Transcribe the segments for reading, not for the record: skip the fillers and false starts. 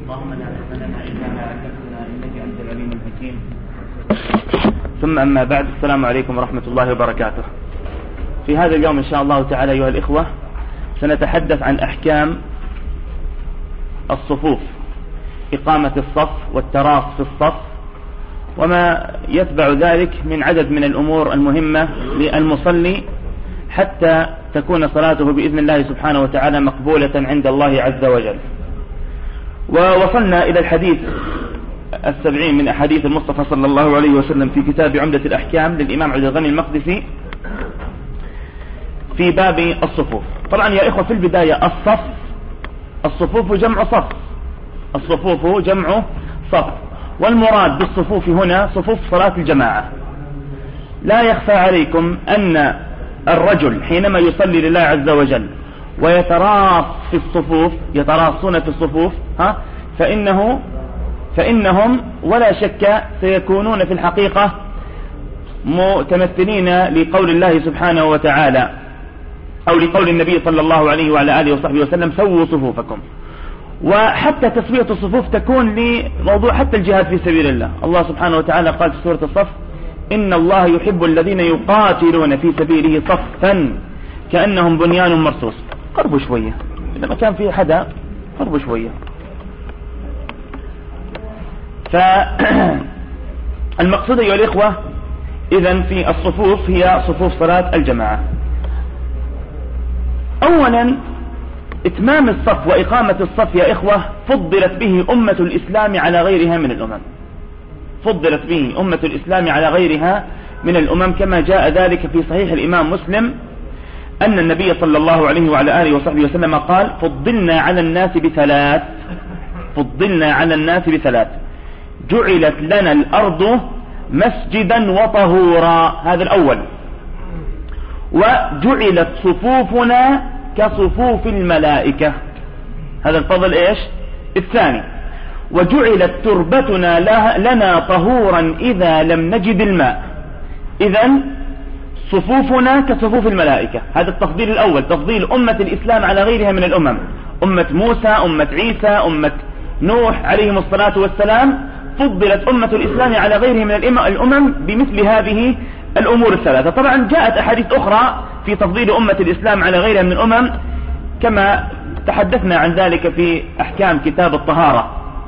اللهم لا علم لنا إلا ما علمتنا إنك أنت العليم الحكيم. ثم أما بعد، السلام عليكم ورحمة الله وبركاته. في هذا اليوم إن شاء الله تعالى أيها الإخوة سنتحدث عن أحكام الصفوف، إقامة الصف والتراص في الصف، وما يتبع ذلك من عدد من الأمور المهمة للمصلي حتى تكون صلاته بإذن الله سبحانه وتعالى مقبولة عند الله عز وجل. ووصلنا إلى الحديث 70 من أحاديث المصطفى صلى الله عليه وسلم في كتاب عمدة الأحكام للإمام عبد الغني المقدسي في باب الصفوف. طبعا يا إخوة، في البداية الصفوف جمع صف، الصفوف جمع صف، والمراد بالصفوف هنا صفوف صلاة الجماعة. لا يخفى عليكم أن الرجل حينما يصلي لله عز وجل ويتراص في الصفوف، يتراصون في الصفوف فإنهم ولا شك سيكونون في الحقيقة متمثلين لقول الله سبحانه وتعالى أو لقول النبي صلى الله عليه وعلى آله وصحبه وسلم: سووا صفوفكم. وحتى تسوية الصفوف تكون لموضوع حتى الجهاد في سبيل الله. الله سبحانه وتعالى قال في سورة الصف: إن الله يحب الذين يقاتلون في سبيله صفا كأنهم بنيان مرصوص. قربوا شوية، إذا ما كان في حدا قربوا شوية. فالمقصود أيها الإخوة إذن في الصفوف هي صفوف صلاة الجماعة. أولا، إتمام الصف وإقامة الصف يا إخوة فضلت به أمة الإسلام على غيرها من الأمم، فضلت به أمة الإسلام على غيرها من الأمم، كما جاء ذلك في صحيح الإمام مسلم أن النبي صلى الله عليه وعلى آله وصحبه وسلم قال: فضلنا على الناس بثلاث، فضلنا على الناس بثلاث: جعلت لنا الأرض مسجدا وطهورا، هذا الأول، وجعلت صفوفنا كصفوف الملائكة، هذا الفضل إيش؟ الثاني، وجعلت تربتنا لنا طهورا إذا لم نجد الماء. إذن صفوفنا كصفوف الملائكة، هذا التفضيل الأول، تفضيل أمة الإسلام على غيرها من الأمم، أمة موسى، أمة عيسى، أمة نوح عليهم الصلاة والسلام، فضلت أمة الإسلام على غيرها من الأمم بمثل هذه الأمور الثلاثة. طبعا جاءت أحاديث أخرى في تفضيل أمة الإسلام على غيرها من الأمم كما تحدثنا عن ذلك في أحكام كتاب الطهارة.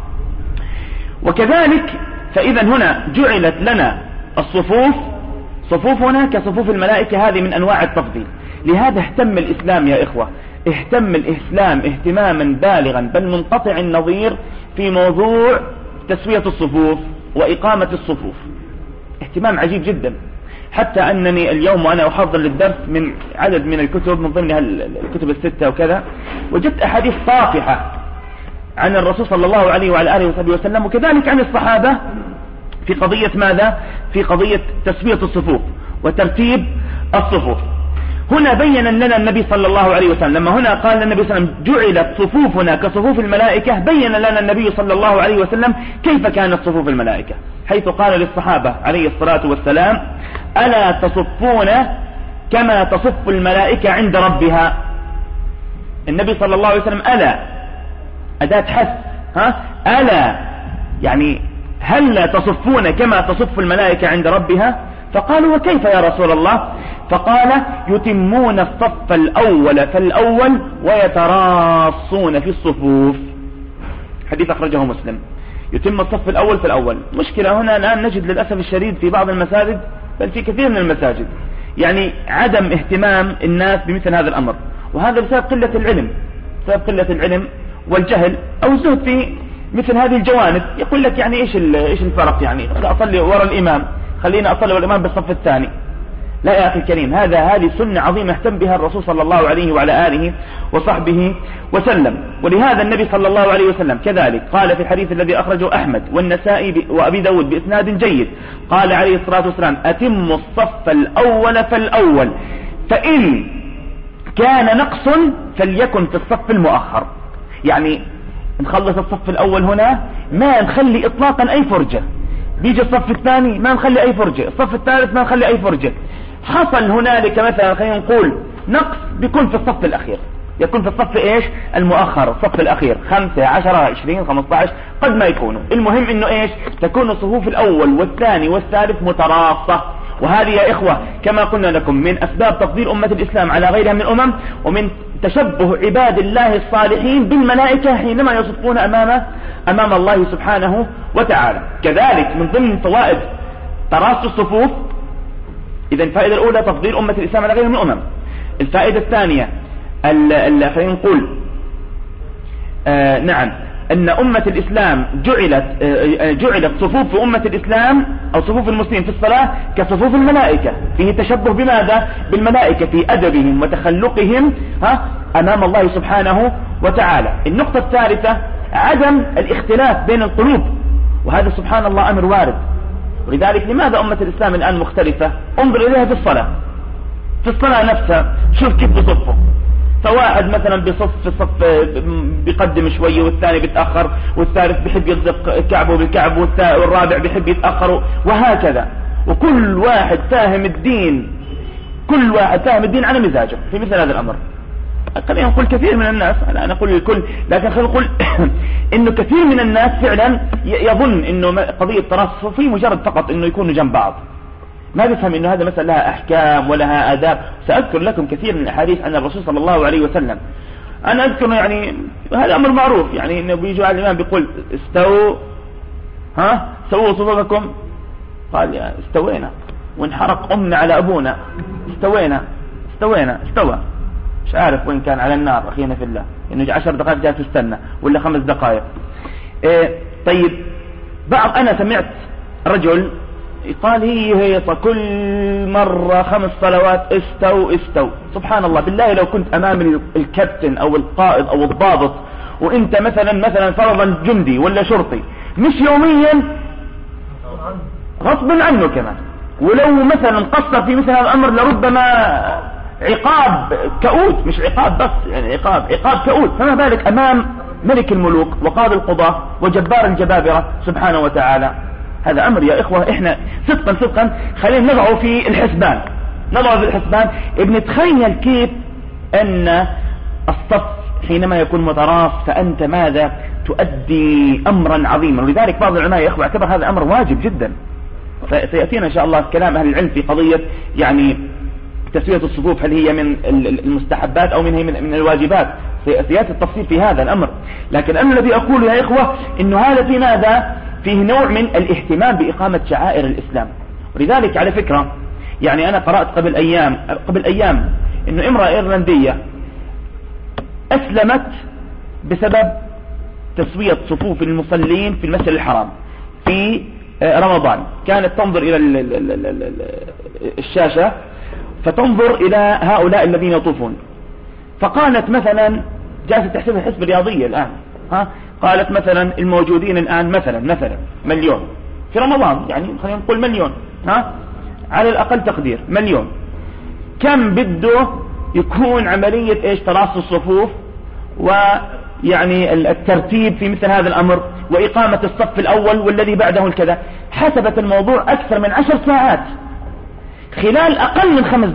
وكذلك فإذا هنا جعلت لنا الصفوف، صفوفنا كصفوف الملائكة، هذه من أنواع التفضيل. لهذا اهتم الإسلام يا إخوة، اهتم الإسلام اهتماما بالغا بل منقطع النظير في موضوع تسوية الصفوف وإقامة الصفوف، اهتمام عجيب جدا، حتى أنني اليوم وأنا أحضر للدرس من عدد من الكتب من ضمنها الكتب الستة وكذا، وجدت أحاديث طافحة عن الرسول صلى الله عليه وعلى آله وصحبه وسلم، وكذلك عن الصحابة في قضية ماذا؟ في قضية تسوية الصفوف وترتيب الصفوف. هنا بين لنا النبي صلى الله عليه وسلم، لما هنا قال النبي صلى الله عليه وسلم: جعلت صفوفنا كصفوف الملائكة، بين لنا النبي صلى الله عليه وسلم كيف كانت صفوف الملائكة، حيث قال للصحابة عليه الصلاة والسلام: ألا تصفون كما تصف الملائكة عند ربها. النبي صلى الله عليه وسلم ألا أداة حث، ألا يعني هل تصفون كما تصف الملائكة عند ربها؟ فقالوا: وكيف يا رسول الله؟ فقال: يتمون الصف الأول فالأول ويتراصون في الصفوف. حديث أخرجه مسلم. يتم الصف الأول فالأول. مشكلة هنا الآن نجد للأسف الشديد في بعض المساجد، بل في كثير من المساجد، يعني عدم اهتمام الناس بمثل هذا الأمر، وهذا بسبب قلة العلم، بسبب قلة العلم والجهل أو الزهد في مثل هذه الجوانب. يقول لك يعني إيش الفرق، يعني أصلي وراء الإمام، خلينا أصلي وراء الإمام بالصف الثاني. لا يا أخي الكريم، هذه سنة عظيمة اهتم بها الرسول صلى الله عليه وعلى آله وصحبه وسلم. ولهذا النبي صلى الله عليه وسلم كذلك قال في الحديث الذي أخرجه أحمد والنسائي وأبي داود بإسناد جيد، قال عليه الصلاة والسلام: أتم الصف الأول فالأول، فإن كان نقص فليكن في الصف المؤخر. يعني نخلص الصف الأول هنا، ما نخلي إطلاقا أي فرجة، بيجي الصف الثاني ما نخلي أي فرجة، الصف الثالث ما نخلي أي فرجة. حصل هنالك مثلا خلينا نقول نقص، بيكون في الصف الأخير، يكون في الصف ايش المؤخر، الصف الاخير، 5 10 20 15 قد ما يكونوا. المهم انه ايش تكون الصفوف الاول والثاني والثالث متراصة. وهذه يا اخوة كما قلنا لكم من اسباب تفضيل امة الاسلام على غيرها من الامم، ومن تشبه عباد الله الصالحين بالملائكة حينما يصفون امام الله سبحانه وتعالى. كذلك من ضمن فوائد تراص الصفوف، اذا الفائدة الاولى تفضيل امة الاسلام على غيرها من الامم. الفائدة الثانية خلينا نقول نعم ان امة الاسلام جعلت صفوف امة الاسلام او صفوف المسلمين في الصلاة كصفوف الملائكة، فيه تشبه بماذا؟ بالملائكة في ادبهم وتخلقهم امام الله سبحانه وتعالى. النقطة الثالثة عدم الاختلاف بين القلوب، وهذا سبحان الله امر وارد. ولذلك لماذا امة الاسلام الان مختلفة؟ انظر اليها في الصلاة نفسها، شوف كيف بصفوا، فواحد مثلا بصف في الصف بيقدم شوية، والثاني بيتأخر، والثالث بيحب يلصق كعبه بالكعب، والرابع بيحب يتأخر، وهكذا. وكل واحد فاهم الدين، على مزاجه في مثل هذا الأمر. خلينا نقول كثير من الناس، أنا أقول الكل، لكن خلينا نقول إنه كثير من الناس فعلا يظن إنه قضية تراص في مجرد فقط إنه يكونوا جنب بعض، ما بيفهم انه هذا مثلا لها احكام ولها اداب. ساذكر لكم كثير من الاحاديث عن الرسول صلى الله عليه وسلم. انا اذكر يعني هذا امر معروف، يعني انه بيجوا على الامام بيقول استووا سووا صفوفكم، قال يا استوينا وانحرق امنا على ابونا، استوى مش عارف وين كان، على النار اخينا في الله، انه 10 دقائق جالس تستنى ولا 5 دقائق. طيب انا سمعت رجل قال هي كل مرة 5 صلوات استو. سبحان الله، بالله لو كنت امام الكابتن او القائد او الضابط، وانت مثلا فرضا جندي ولا شرطي، مش يوميا غصبا عنه كمان، ولو مثلا قصر في مثل هذا الامر لربما عقاب كؤوس، مش عقاب بس، يعني عقاب كؤوس، فما بالك امام ملك الملوك وقاضي القضاة وجبار الجبابرة سبحانه وتعالى. هذا امر يا اخوة احنا صدقا خلينا نضعه في الحسبان، بنتخيل كيف ان الصف حينما يكون متراص فانت ماذا تؤدي امرا عظيما. ولذلك بعض العلماء يا اخوة اعتبر هذا امر واجب جدا. سيأتينا ان شاء الله كلام اهل العلم في قضية يعني تسوية الصفوف، هل هي من المستحبات او من الواجبات، سيأتي التفصيل في هذا الامر. لكن انا الذي اقول يا اخوة انه هذا في ماذا؟ فيه نوع من الاهتمام بإقامة شعائر الإسلام. ولذلك على فكرة يعني أنا قرأت قبل أيام إنه امرأة إيرلندية أسلمت بسبب تسوية صفوف المصلين في المسجد الحرام في رمضان. كانت تنظر إلى الشاشة فتنظر إلى هؤلاء الذين يطوفون، فقالت مثلا جالسة تحسبها حسب رياضية الآن، قالت مثلا الموجودين الآن مثلا مليون في رمضان، يعني خلينا نقول مليون، على الأقل تقدير مليون. كم بده يكون عملية تراص الصفوف ويعني الترتيب في مثل هذا الأمر وإقامة الصف الأول والذي بعده الكذا؟ حسبت الموضوع أكثر من 10 ساعات خلال أقل من 5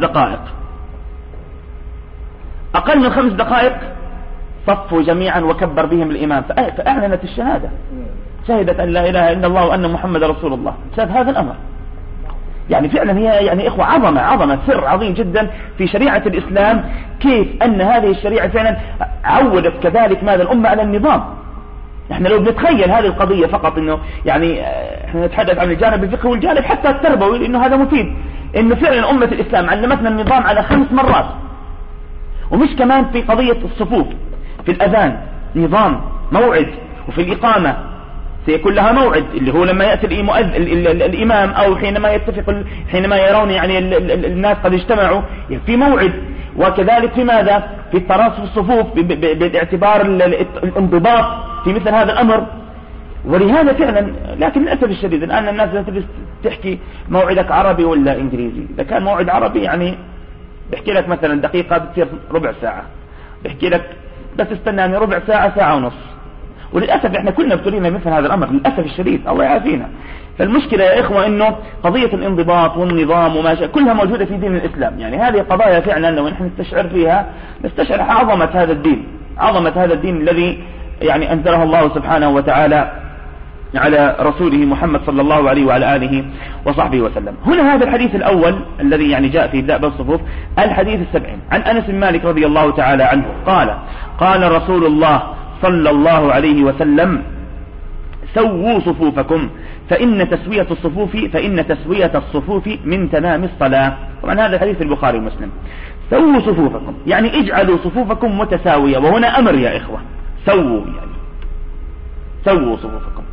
دقائق. صفوا جميعا وكبر بهم الإمام، فأعلنت الشهادة، شهدت أن لا إله إلا الله وأن محمد رسول الله. شاهد هذا الأمر، يعني فعلا هي يعني إخوة عظمة سر عظيم جدا في شريعة الإسلام، كيف أن هذه الشريعة فعلا عودت كذلك ماذا الأمة على النظام. احنا لو بنتخيل هذه القضية فقط انه يعني احنا نتحدث عن الجانب الفقهي والجانب حتى التربوي، لانه هذا مفيد، انه فعلا أمة الإسلام علمتنا النظام على 5 مرات. ومش كمان في قضية الصفوف، في الأذان نظام موعد، وفي الإقامة سيكون لها موعد اللي هو لما يأتي الإمام أو حينما يرون يعني الناس قد اجتمعوا في موعد. وكذلك في ماذا؟ في التراص في الصفوف باعتبار الانضباط في مثل هذا الأمر. ولهذا فعلا، لكن للأسف الشديد الآن الناس تحكي موعدك عربي ولا إنجليزي. إذا كان موعد عربي يعني بحكي لك مثلا دقيقة بتصير ربع ساعة، بحكي لك بس استناني ربع ساعة، ساعة ونص. وللأسف احنا كلنا ابتلينا مثل هذا الأمر للأسف الشديد، الله يعافينا. فالمشكلة يا إخوة إنه قضية الانضباط والنظام وما شاء كلها موجودة في دين الإسلام. يعني هذه قضايا فعلا لو نحن نستشعر فيها نستشعر عظمة هذا الدين، عظمة هذا الدين الذي يعني أنزله الله سبحانه وتعالى على رسوله محمد صلى الله عليه وعلى آله وصحبه وسلم. هنا هذا الحديث الأول الذي يعني جاء في إبداء بالصفوف، الحديث 70 عن أنس بن مالك رضي الله تعالى عنه قال: قال رسول الله صلى الله عليه وسلم: سووا صفوفكم فإن تسوية الصفوف من تمام الصلاة. طبعا هذا الحديث في البخاري ومسلم. سووا صفوفكم يعني اجعلوا صفوفكم متساوية، وهنا أمر يا إخوة، سووا يعني سووا صفوفكم.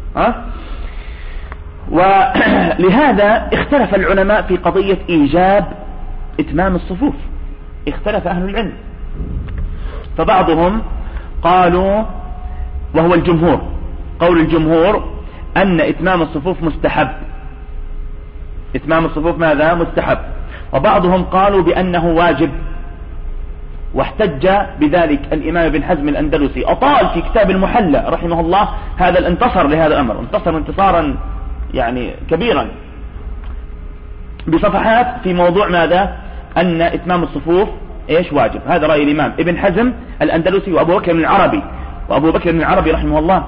ولهذا اختلف العلماء في قضية إيجاب إتمام الصفوف، اختلف أهل العلم. فبعضهم قالوا، وهو الجمهور، قول الجمهور أن إتمام الصفوف مستحب، إتمام الصفوف ماذا؟ مستحب. وبعضهم قالوا بأنه واجب، واحتج بذلك الإمام ابن حزم الأندلسي، أطال في كتاب المحلى رحمه الله هذا الانتصر لهذا الأمر، انتصر انتصارا يعني كبيرا بصفحات في موضوع ماذا؟ أن إتمام الصفوف إيش؟ واجب. هذا رأي الإمام ابن حزم الأندلسي وأبو بكر بن العربي، وأبو بكر بن العربي رحمه الله.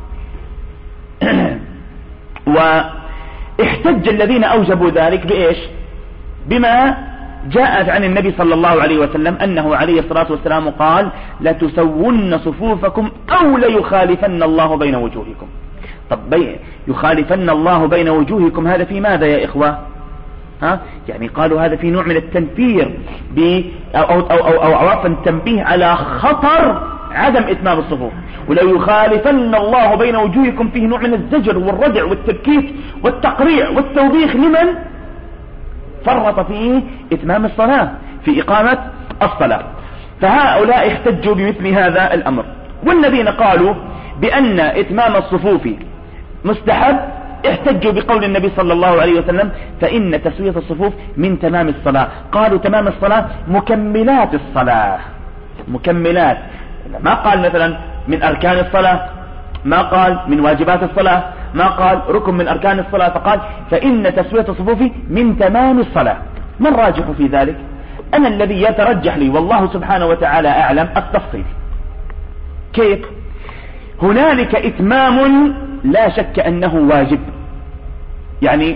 واحتج الذين أوجبوا ذلك بإيش؟ بما جاءت عن النبي صلى الله عليه وسلم أنه عليه الصلاة والسلام قال: لتسون صفوفكم أو ليخالفن الله بين وجوهكم. طب يخالفن الله بين وجوهكم هذا في ماذا يا إخوة؟ يعني قالوا هذا في نوع من التنفير أو عرفا التنبيه على خطر عدم إتمام الصفوف. ولو يخالفن الله بين وجوهكم فيه نوع من الزجر والردع والتبكيت والتقريع والتوبيخ لمن فرط في إتمام الصلاة، في إقامة الصلاة. فهؤلاء احتجوا بمثل هذا الأمر. والذين قالوا بأن إتمام الصفوف مستحب احتجوا بقول النبي صلى الله عليه وسلم: فإن تسوية الصفوف من تمام الصلاة. قالوا تمام الصلاة مكملات الصلاة، مكملات، ما قال مثلا من أركان الصلاة، ما قال من واجبات الصلاة، ما قال ركن من أركان الصلاة، فقال فإن تسوية الصفوف من تمام الصلاة. ما الراجح في ذلك؟ أنا الذي يترجح لي والله سبحانه وتعالى أعلم التفصيل. كيف؟ هنالك إتمام لا شك أنه واجب، يعني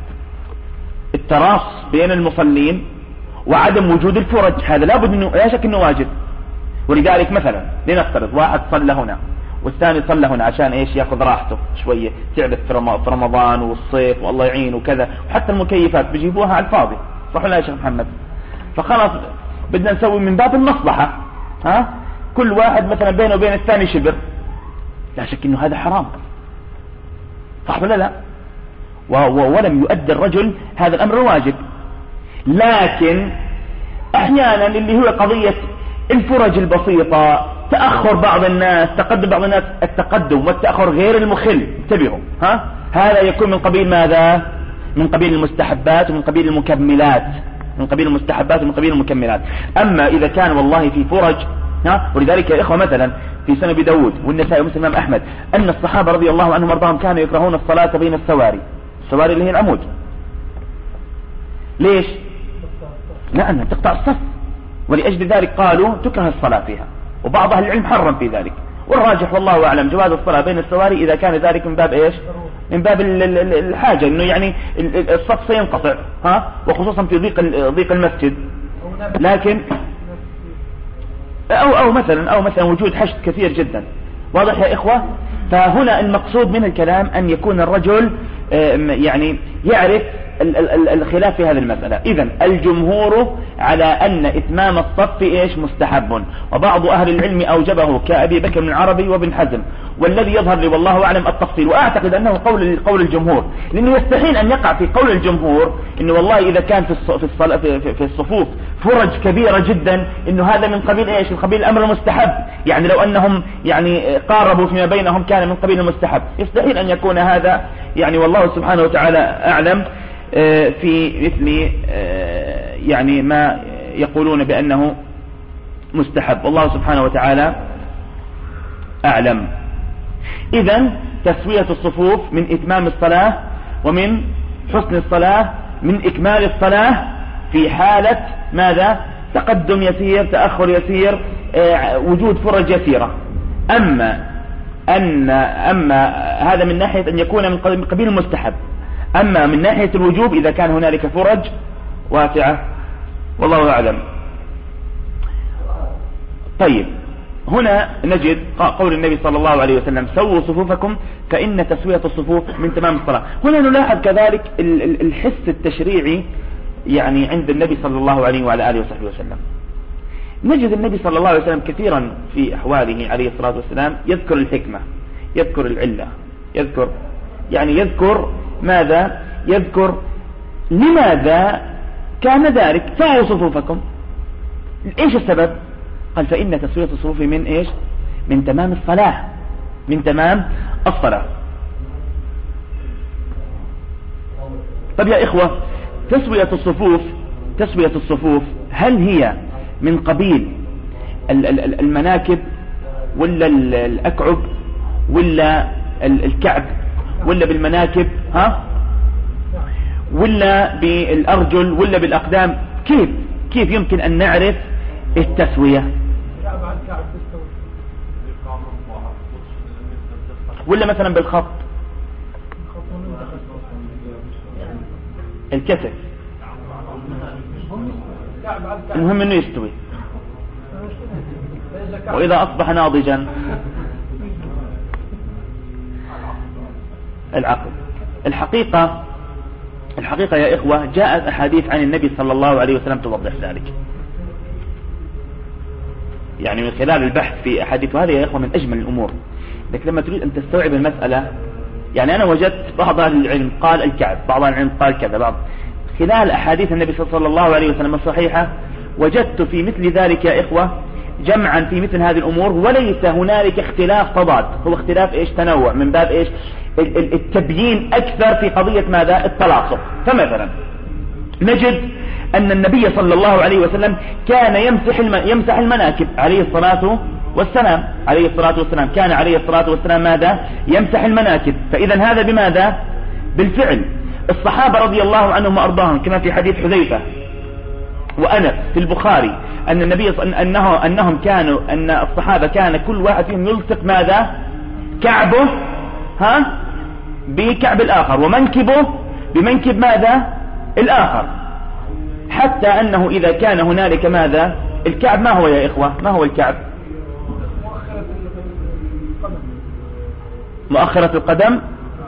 التراص بين المصلين وعدم وجود الفرج، هذا لابد أنه لا شك أنه واجب. ولذلك مثلا لنفترض واحد صلى هنا والثاني صلى هنا عشان ايش؟ ياخذ راحته شوية. تعرف في رمضان والصيف والله يعين وكذا، وحتى المكيفات بيجيبوها على الفاضي، صح ولا يا شيخ محمد؟ فخلاص بدنا نسوي من باب المصلحة، كل واحد مثلا بينه وبين الثاني شبر، لا شك انه هذا حرام، صح ولا لا؟ ولم يؤدي الرجل هذا الامر واجب. لكن احيانا اللي هو قضية الفرج البسيطة، تأخر بعض الناس، تقدم بعض الناس، التقدم والتأخر غير المخل، انتبهوا، هذا يكون من قبيل ماذا؟ من قبيل المستحبات ومن قبيل المكملات، من قبيل المستحبات ومن قبيل المكملات. أما إذا كان والله في فرج، ولذلك يا إخوة مثلا في سنن أبي داود والنسائي ومسلم الإمام أحمد أن الصحابة رضي الله عنهم وارضاهم كانوا يكرهون الصلاة بين السواري، السواري اللي هي العمود. ليش؟ لأنها تقطع الصف، ولأجل ذلك قالوا تكره الصلاة فيها، وبعض أهل العلم حرم في ذلك. والراجح والله أعلم جواز الصلاة بين السواري إذا كان ذلك من باب إيش؟ من باب الحاجة، إنه يعني الصف سينقطع، وخصوصا في ضيق المسجد. لكن أو مثلا وجود حشد كثير جدا، واضح يا إخوة؟ فهنا المقصود من الكلام أن يكون الرجل يعني يعرف الخلاف في هذه المسألة. إذن الجمهور على أن إتمام الصف إيش؟ مستحب، وبعض أهل العلم أوجبه كأبي بكر بن العربي وابن حزم، والذي يظهر لي والله أعلم التفصيل، وأعتقد أنه قول الجمهور، لأنه يستحيل أن يقع في قول الجمهور إنه والله إذا كان في الصفوف فرج كبيرة جدا إنه هذا من قبيل إيش؟ من قبيل الأمر المستحب، يعني لو أنهم يعني قاربوا فيما بينهم كان من قبيل المستحب. يستحيل أن يكون هذا، يعني والله سبحانه وتعالى أعلم في مثل يعني ما يقولون بأنه مستحب، والله سبحانه وتعالى أعلم. إذن تسوية الصفوف من إتمام الصلاة ومن حسن الصلاة، من إكمال الصلاة في حالة ماذا؟ تقدم يسير، تأخر يسير، وجود فرج يسيرة. أما هذا من ناحية أن يكون من قبيل المستحب. أما من ناحية الوجوب إذا كان هنالك فرج واسعة، والله أعلم. طيب، هنا نجد قول النبي صلى الله عليه وسلم: سووا صفوفكم فإن تسوية الصفوف من تمام الصلاة. هنا نلاحظ كذلك الحس التشريعي يعني عند النبي صلى الله عليه وعلى آله وصحبه وسلم. نجد النبي صلى الله عليه وسلم كثيرا في أحواله عليه الصلاة والسلام يذكر الحكمة، يذكر العلة، يذكر ماذا؟ يذكر لماذا كان ذلك. سووا صفوفكم، ايش السبب؟ قال: فإن تسوية الصفوف من ايش؟ من تمام الصلاة، من تمام الصلاة. طب يا إخوة، تسوية الصفوف هل هي من قبيل المناكب ولا الأكعب ولا الكعب ولا بالمناكب ولا بالأرجل ولا بالأقدام؟ كيف يمكن أن نعرف التسوية؟ ولا مثلا بالخط، الكتف، المهم انه يستوي، واذا اصبح ناضجا العقل. الحقيقة يا إخوة جاءت أحاديث عن النبي صلى الله عليه وسلم توضح ذلك، يعني من خلال البحث في أحاديث. وهذه يا إخوة من أجمل الأمور، لكن لما تريد أن تستوعب المسألة، يعني أنا وجدت بعض أهل العلم قال الكعب، بعض أهل العلم قال كذا، خلال أحاديث النبي صلى الله عليه وسلم الصحيحة وجدت في مثل ذلك يا إخوة جمعا في مثل هذه الأمور، وليس هنالك اختلاف تضاد، هو اختلاف تنوع من باب التبيين أكثر في قضية ماذا؟ التلاصق. فمثلا نجد أن النبي صلى الله عليه وسلم كان يمسح المناكب عليه الصلاة والسلام، كان عليه الصلاة والسلام ماذا؟ يمسح المناكب. فإذا هذا بماذا؟ بالفعل. الصحابة رضي الله عنهم وأرضاهم كما في حديث حذيفة وأنس في البخاري أن النبي أنهم كانوا، أن الصحابة كان كل واحد فيهم يلصق ماذا؟ كعبه بكعب الآخر، ومنكبه بمنكب ماذا؟ الآخر، حتى أنه إذا كان هنالك ماذا؟ الكعب ما هو يا إخوة؟ ما هو الكعب؟ مؤخرة القدم.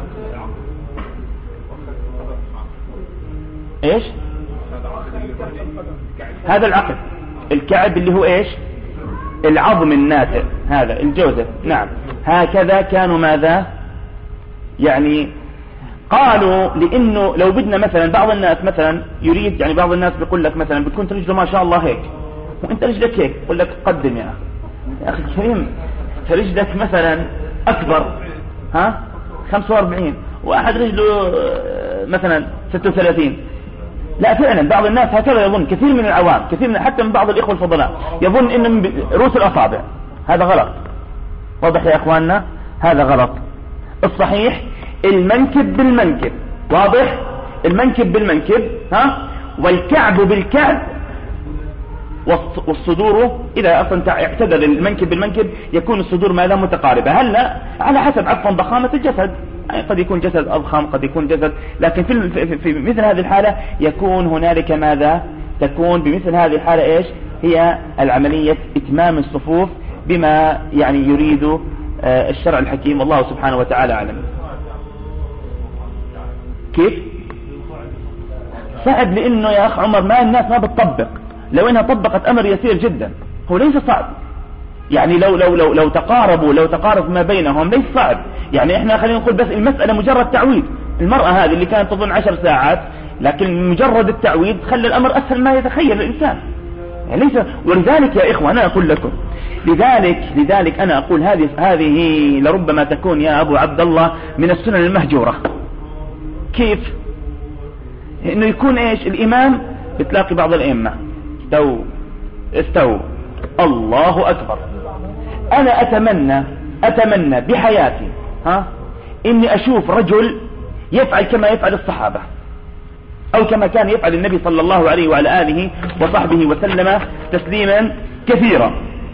ايش؟ هذا العقل. الكعب اللي هو ايش؟ العظم الناتئ، هذا الجوزة. نعم، هكذا كانوا ماذا؟ يعني قالوا لانه لو بدنا مثلا بعض الناس مثلا يريد، يعني بعض الناس بيقول لك مثلا بتكون رجله ما شاء الله هيك وانت رجلك هيك، يقول لك قدم يا اخي الكريم، رجلك مثلا اكبر 45 واحد رجله مثلا 36. لا فعلا بعض الناس هكذا يظن، كثير من العوام، حتى من بعض الإخوة الفضلاء يظن إن من رؤوس الأصابع. هذا غلط، واضح يا أخواننا؟ هذا غلط. الصحيح المنكب بالمنكب، واضح؟ المنكب بالمنكب والكعب بالكعب، والصدور إذا أصلا اعتدل المنكب بالمنكب يكون الصدور ماذا؟ متقاربة. هل على حسب عفوا ضخامة الجسد، يعني قد يكون جسد أضخم، قد يكون جسد، لكن في مثل هذه الحالة يكون هنالك ماذا؟ تكون بمثل هذه الحالة إيش هي العملية؟ إتمام الصفوف بما يعني يريد الشرع الحكيم، والله سبحانه وتعالى أعلم. كيف؟ صعب لأنه يا أخ عمر ما الناس ما بتطبق. لو إنها طبقت أمر يسير جدا، هو ليس صعب. يعني لو تقارب ما بينهم ليس صعب. يعني احنا خلينا نقول بس المسألة مجرد تعويد. المرأة هذه اللي كانت تظن 10 ساعات، لكن مجرد التعويد خلى الأمر أسهل ما يتخيل الإنسان. يعني ليس. ولذلك يا إخوة أنا أقول لكم، لذلك أنا أقول هذه لربما تكون يا أبو عبد الله من السنن المهجورة. كيف؟ إنه يكون إيش؟ الإمام بتلاقي بعض الأئمة استووا الله أكبر. أنا أتمنى بحياتي إني أشوف رجل يفعل كما يفعل الصحابة أو كما كان يفعل النبي صلى الله عليه وعلى آله وصحبه وسلم تسليما كثيرا.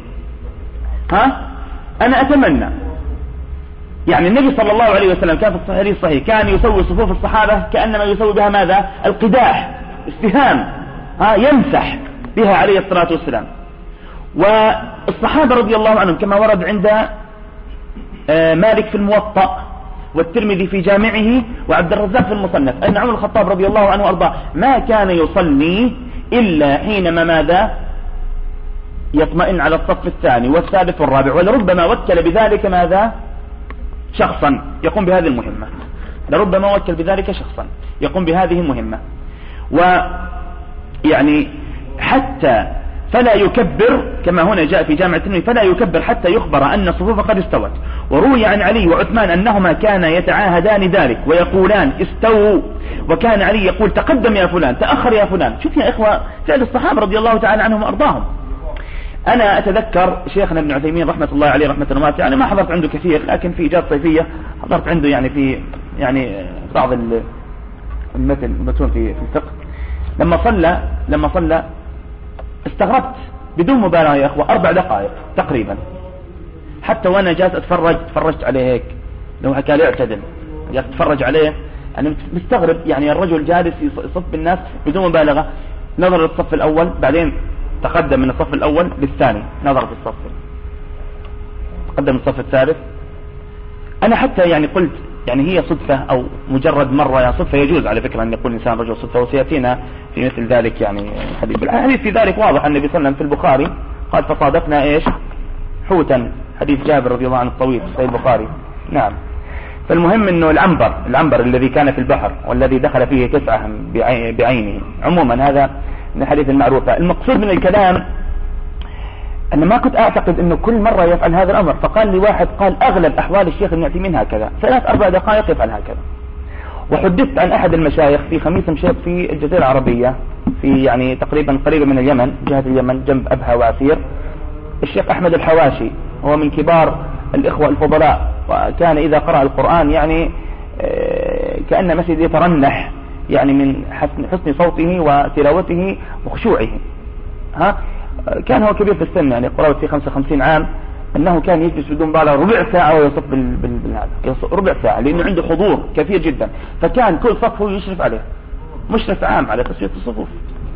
أنا أتمنى يعني النبي صلى الله عليه وسلم كان في الحديث الصحيح كان يسوي صفوف الصحابة كأنما يسوي بها ماذا؟ القداح، استهام، يمسح بها عليه الصلاة والسلام. والصحابة رضي الله عنهم كما ورد عند مالك في الموطأ والترمذي في جامعه وعبد الرزاق في المصنف أن عمر الخطاب رضي الله عنه وأرضاه ما كان يصلي إلا حينما ماذا؟ يطمئن على الصف الثاني والثالث والرابع، ولربما وكل بذلك ماذا؟ شخصا يقوم بهذه المهمة، لربما وكل بذلك شخصا يقوم بهذه المهمة. ويعني حتى فلا يكبر كما هنا جاء في جامع الترمذي فلا يكبر حتى يخبر أن الصفوف قد استوت. وروي عن علي وعثمان أنهما كانا يتعاهدان ذلك ويقولان استووا، وكان علي يقول تقدم يا فلان تأخر يا فلان. شوف يا إخوة فعل الصحابة رضي الله تعالى عنهم وأرضاهم. أنا أتذكر شيخنا ابن عثيمين رحمة الله عليه رحمة واسعة، يعني ما حضرت عنده كثير لكن في إجازة صيفية حضرت عنده يعني في بعض المتون في الفقه. لما صلى استغربت بدون مبالغة يا أخوة 4 دقائق تقريبا، حتى وأنا جالس تفرجت عليه هيك لو حكى لي اعتدل جالس تفرج عليه يعني مستغرب، يعني الرجل جالس يصف بالناس بدون مبالغة، نظر للصف الأول بعدين تقدم من الصف الأول للثاني، نظر في الصف تقدم الصف الثالث. أنا حتى يعني قلت يعني هي صدفة أو مجرد مرة، يعني صدفة يجوز على فكرة أن يقول الإنسان رجل صدفة، وسيأتينا في مثل ذلك يعني الحديث في ذلك واضح. النبي صلى الله عليه وسلم في البخاري قال فصادفنا إيش حوتا، حديث جابر رضي الله عنه الطويل في البخاري. نعم. فالمهم أنه العنبر الذي كان في البحر والذي دخل فيه 9 بعينه، عموما هذا من الحديث المعروفة. المقصود من الكلام أنا ما كنت أعتقد أنه كل مرة يفعل هذا الأمر، فقال لي واحد قال أغلب أحوال الشيخ ابن عثيمين هكذا 3-4 دقائق يفعل هكذا. وحدثت عن أحد المشايخ في خميس مشيط في الجزيرة العربية في يعني تقريبا قريبة من اليمن، جهة اليمن جنب أبها وعسير، الشيخ أحمد الحواشي هو من كبار الإخوة الفضلاء، وكان إذا قرأ القرآن يعني كأن مسجد يترنح يعني من حسن صوته وتلاوته وخشوعه. كان هو كبير في السن يعني قرابة في 55 عام، أنه كان يجلس بدون بالغ ربع ساعة ويصف بالهذا ربع ساعة، لأنه عنده حضور كثير جدا، فكان كل صف هو يشرف عليه، مشرف عام على تسوية الصفوف.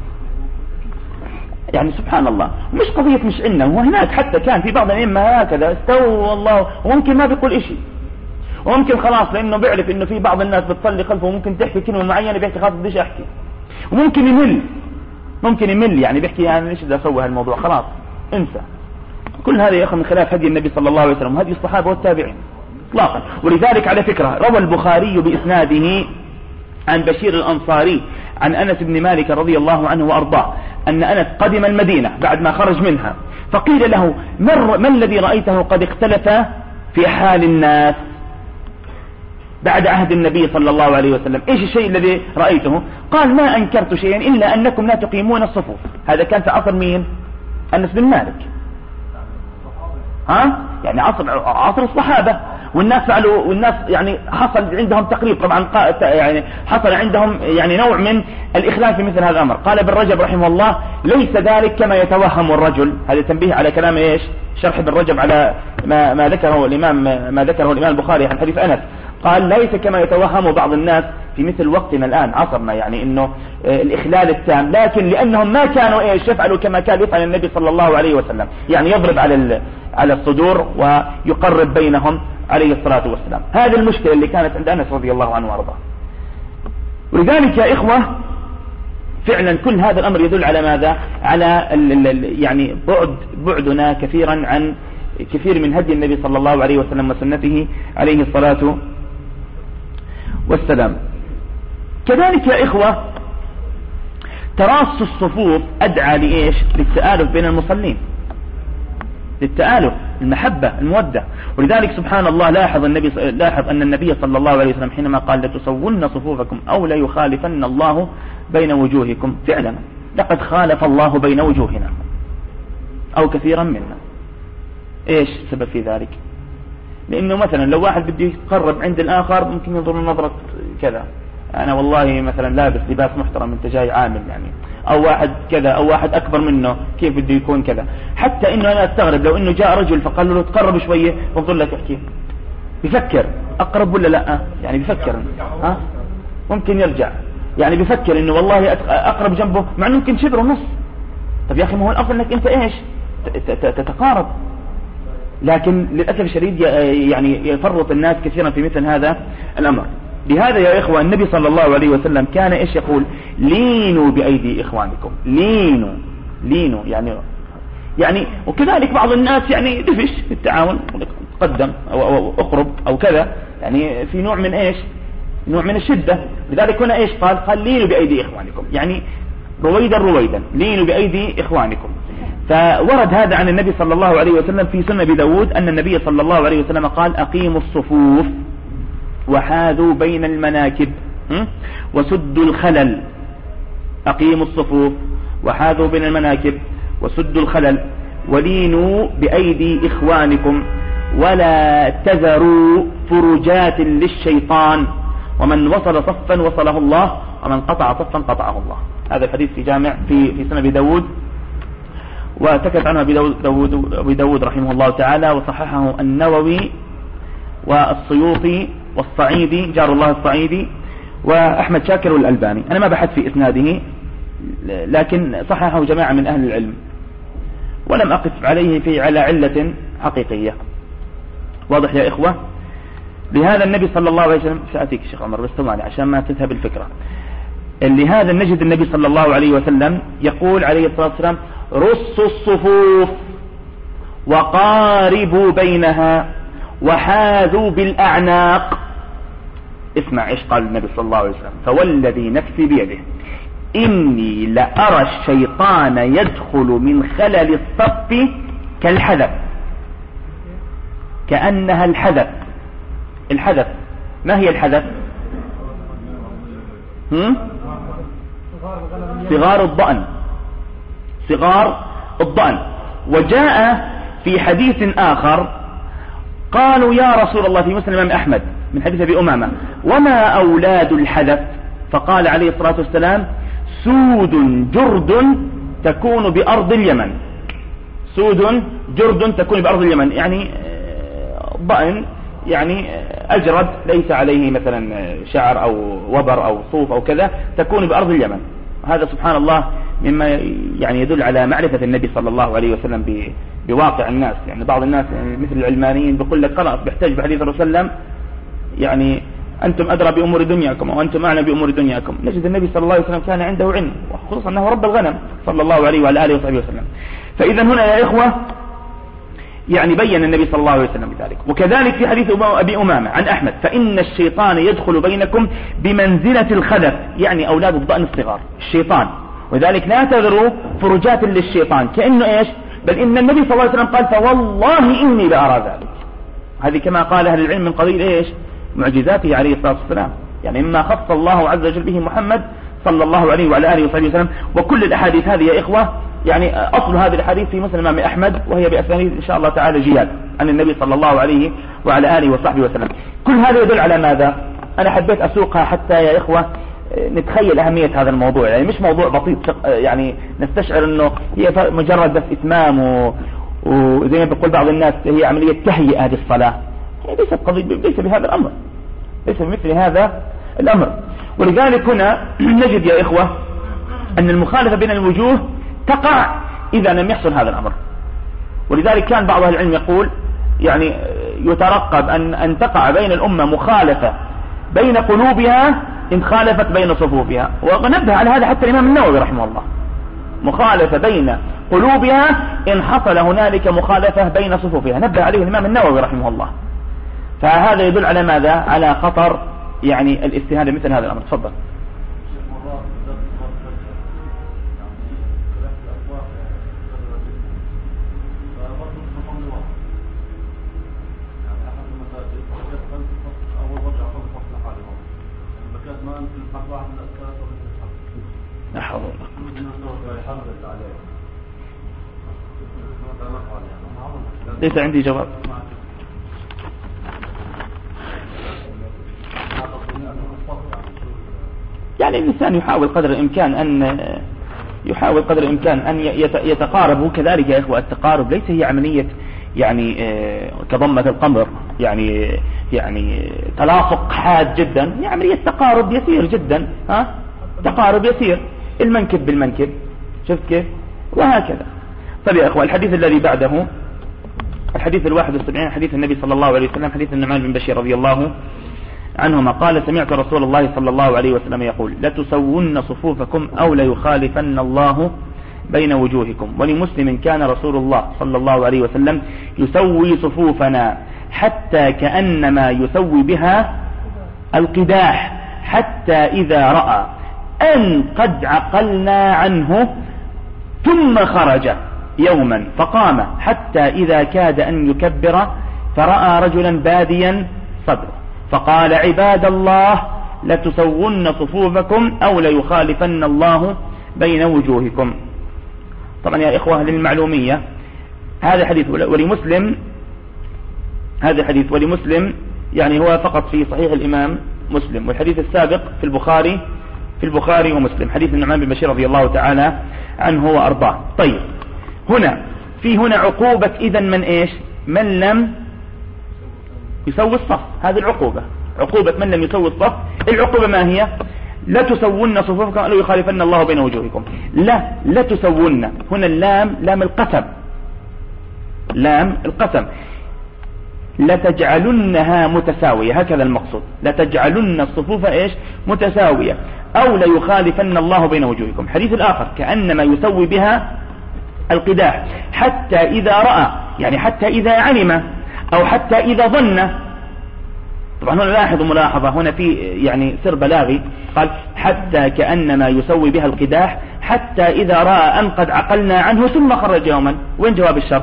يعني سبحان الله، مش قضية مش عنا، وهناك حتى كان في بعض الأئمة هكذا استوى والله، وممكن ما بيقول إشي، وممكن خلاص لأنه بيعرف إنه في بعض الناس بتصلي خلفه وممكن تحكي كلمة معينة بيحكي خلاص بديش أحكي، وممكن يمل يعني بيحكي يعني ليش بدي أسوي هالموضوع، خلاص انسى. كل هذا يأخذ من خلاف هدي النبي صلى الله عليه وسلم وهدي الصحابة والتابعين اطلاقا. ولذلك على فكرة روى البخاري بإسناده عن بشير الأنصاري عن أنس بن مالك رضي الله عنه وأرضاه أن أنس قدم المدينة بعد ما خرج منها، فقيل له ما الذي رأيته قد اختلف في حال الناس بعد عهد النبي صلى الله عليه وسلم؟ ايش الشيء الذي رأيته؟ قال ما أنكرت شيئا إلا أنكم لا تقيمون الصفوف. هذا كان في عصر مين؟ أنس بن مالك، يعني عصر الصحابة، والناس فعلوا، والناس يعني حصل عندهم تقريب طبعا، يعني حصل عندهم يعني نوع من الإخلال في مثل هذا الأمر. قال ابن رجب رحمه الله ليس ذلك كما يتوهم الرجل. هذا تنبيه على كلام ايش؟ شرح ابن رجب على ما ذكره الإمام البخاري عن حديث أنس. قال ليس كما يتوهم بعض الناس في مثل وقتنا الآن عصرنا، يعني انه الإخلال التام، لكن لأنهم ما كانوا ايش يفعلوا كما كان يفعل النبي صلى الله عليه وسلم، يعني يضرب على الصدور ويقرب بينهم عليه الصلاة والسلام. هذه المشكلة اللي كانت عند أنس رضي الله عنه وارضاه. ولذلك يا إخوة فعلا كل هذا الأمر يدل على ماذا؟ على يعني بعدنا كثيرا عن كثير من هدي النبي صلى الله عليه وسلم وسنته عليه الصلاة والسلام. كذلك يا إخوة تراص الصفوف أدعى لإيش؟ للتآلف بين المصلين، للتآلف، المحبة، المودة. ولذلك سبحان الله لاحظ أن النبي صلى الله عليه وسلم حينما قال لتسون صفوفكم أو لا يخالفن الله بين وجوهكم، فعلا لقد خالف الله بين وجوهنا أو كثيرا منا. إيش السبب في ذلك؟ لأنه مثلا لو واحد بده يقرب عند الآخر ممكن ينظر نظرة كذا، أنا والله مثلا لابس لباس محترم أنت جاي عامل يعني، أو واحد كذا، أو واحد أكبر منه كيف بده يكون كذا. حتى إنه أنا أستغرب لو إنه جاء رجل فقال له تقرب شوية فنظل لك احكي، بفكر أقرب ولا لا، يعني بفكر ممكن يرجع، يعني بفكر إنه والله أقرب جنبه مع إنه ممكن شبر ونص. طب يا أخي ما هو الأفضل إنك أنت إيش تتقارب. لكن للأسف الشديد يعني يفرط الناس كثيرا في مثل هذا الأمر. لهذا يا إخوة النبي صلى الله عليه وسلم كان إيش يقول؟ لينوا بأيدي إخوانكم، لينوا يعني وكذلك بعض الناس يعني دفش في التعاون، تقدم أو أقرب أو كذا، يعني في نوع من إيش؟ نوع من الشدة. لذلك هنا إيش قال لينوا بأيدي إخوانكم، يعني رويدا لينوا بأيدي إخوانكم. فورد هذا عن النبي صلى الله عليه وسلم في سنة أبي داود أن النبي صلى الله عليه وسلم قال أقيموا الصفوف وحاذوا بين المناكب وسدوا الخلل. أقيموا الصفوف وحاذوا بين المناكب وسدوا الخلل ولينوا بأيدي إخوانكم ولا تذروا فرجات للشيطان، ومن وصل صفا وصله الله ومن قطع صفا قطعه الله. هذا الحديث في جامع في سنة أبي داود، وسكت عنه أبي داود رحمه الله تعالى، وصححه النووي والسيوطي والصعيدي جار الله الصعيدي وأحمد شاكر والألباني. أنا ما بحث في إسناده لكن صححه جماعة من أهل العلم، ولم أقف عليه على علة حقيقية. واضح يا إخوة؟ لهذا النبي صلى الله عليه وسلم، سأتيك شيخ عمر بس ثواني عشان ما تذهب الفكرة. لهذا نجد النبي صلى الله عليه وسلم يقول عليه الصلاة والسلام رصوا الصفوف وقاربوا بينها وحاذوا بالأعناق. اسمع ايش قال النبي صلى الله عليه وسلم: فوالذي نفسي بيده إني لأرى الشيطان يدخل من خلل الصف كالحذف، كأنها الحذف. ما هي الحذف؟ صغار الضأن. وجاء في حديث آخر قالوا يا رسول الله في مسلم الإمام أحمد من حديث أبي أمامة وما أولاد الحذف؟ فقال عليه الصلاة والسلام سود جرد تكون بأرض اليمن. سود جرد تكون بأرض اليمن، يعني ضأن يعني أجرد ليس عليه مثلا شعر أو وبر أو صوف أو كذا، تكون بأرض اليمن. هذا سبحان الله مما يعني يدل على معرفة النبي صلى الله عليه وسلم بواقع الناس. يعني بعض الناس يعني مثل العلمانيين بيقول لك خلاص بيحتاج بحديث الرسول صلى الله عليه وسلم يعني أنتم أدرى بأمور دنياكم وأنتم أعلم بأمور دنياكم. نجد النبي صلى الله عليه وسلم كان عنده علم، وخصوصا أنه رب الغنم صلى الله عليه وعلى آله وصحبه وسلم. فإذا هنا يا إخوة يعني بين النبي صلى الله عليه وسلم بذلك. وكذلك في حديث أبي أمامة عن أحمد فإن الشيطان يدخل بينكم بمنزلة الخذف، يعني أولاد الضأن الصغار الشيطان، وذلك لا تذروا فرجات للشيطان. كأنه إيش؟ بل إن النبي صلى الله عليه وسلم قال فوالله إني لأرى ذلك. هذه كما قال أهل العلم من قبيل إيش؟ معجزاته عليه الصلاة والسلام، يعني مما خص الله عز وجل به محمد صلى الله عليه وعلى آله وصحبه وسلم. وكل الأحاديث هذه يا إخوة يعني أصل هذه الحديث في مسلم الإمام أحمد، وهي بأسانيد إن شاء الله تعالى جياد عن النبي صلى الله عليه وعلى آله وصحبه وسلم. كل هذا يدل على ماذا؟ أنا حبيت أسوقها حتى يا إخوة نتخيل أهمية هذا الموضوع. يعني مش موضوع بسيط يعني نستشعر أنه هي مجرد بس إتمام وزي ما بيقول بعض الناس هي عملية تهيئة هذه الصلاة. هي ليس بهذا الأمر، ليس بمثل هذا الأمر. ولذلك هنا نجد يا إخوة أن المخالفة بين الوجوه تقع إذا لم يحصل هذا الأمر. ولذلك كان بعض أهل العلم يقول يعني يترقب أن تقع بين الأمة مخالفة بين قلوبها إن خالفت بين صفوفها. ونبه على هذا حتى الإمام النووي رحمه الله، مخالفة بين قلوبها إن حصل هنالك مخالفة بين صفوفها، نبه عليه الإمام النووي رحمه الله. فهذا يدل على ماذا؟ على خطر يعني الاجتهاد مثل هذا الأمر. تفضل. ليس عندي جواب. يعني الإنسان يحاول قدر الإمكان أن يتقارب. وكذلك يا إخوة التقارب ليس هي عملية يعني كضمة القمر، يعني تلاصق حاد جدا، هي عملية تقارب يسير جدا، تقارب يسير، المنكب بالمنكب، شفت كيف؟ وهكذا. طيب يا إخوة الحديث الذي بعده الحديث 71، حديث النبي صلى الله عليه وسلم، حديث النعمان بن بشير رضي الله عنهما قال: سمعت رسول الله صلى الله عليه وسلم يقول: لتسون صفوفكم أو ليخالفن الله بين وجوهكم. ولمسلم: كان رسول الله صلى الله عليه وسلم يسوي صفوفنا حتى كأنما يسوي بها القداح، حتى إذا رأى أن قد عقلنا عنه ثم خرج يوما فقام حتى إذا كاد أن يكبر فرأى رجلا باديا صدره فقال: عباد الله لتسون صفوفكم أو ليخالفن الله بين وجوهكم. طبعا يا إخوة للمعلومية هذا حديث ولمسلم يعني هو فقط في صحيح الإمام مسلم، والحديث السابق في البخاري ومسلم، حديث النعمان بن بشير رضي الله تعالى عنه وأرضاه. طيب هنا عقوبة إذن من إيش؟ من لم يسوي الصف. هذه العقوبة، عقوبة من لم يسوي الصف. العقوبة ما هي؟ لا تسون صفوفكم أو يخالفن الله بين وجوهكم. لا تسون، هنا اللام لام القسم، لتجعلنها متساوية، هكذا المقصود، لتجعلن الصفوف إيش؟ متساوية، أو ليخالفن الله بين وجوهكم. حديث الآخر: كأنما يسوي بها القداح حتى إذا رأى، يعني حتى إذا علم أو حتى إذا ظن. طبعا هنا لاحظوا ملاحظة، هنا في يعني سر بلاغي، قال حتى كأنما يسوي بها القداح حتى إذا رأى أن قد عقلنا عنه ثم خرج يوما. وين جواب الشرط؟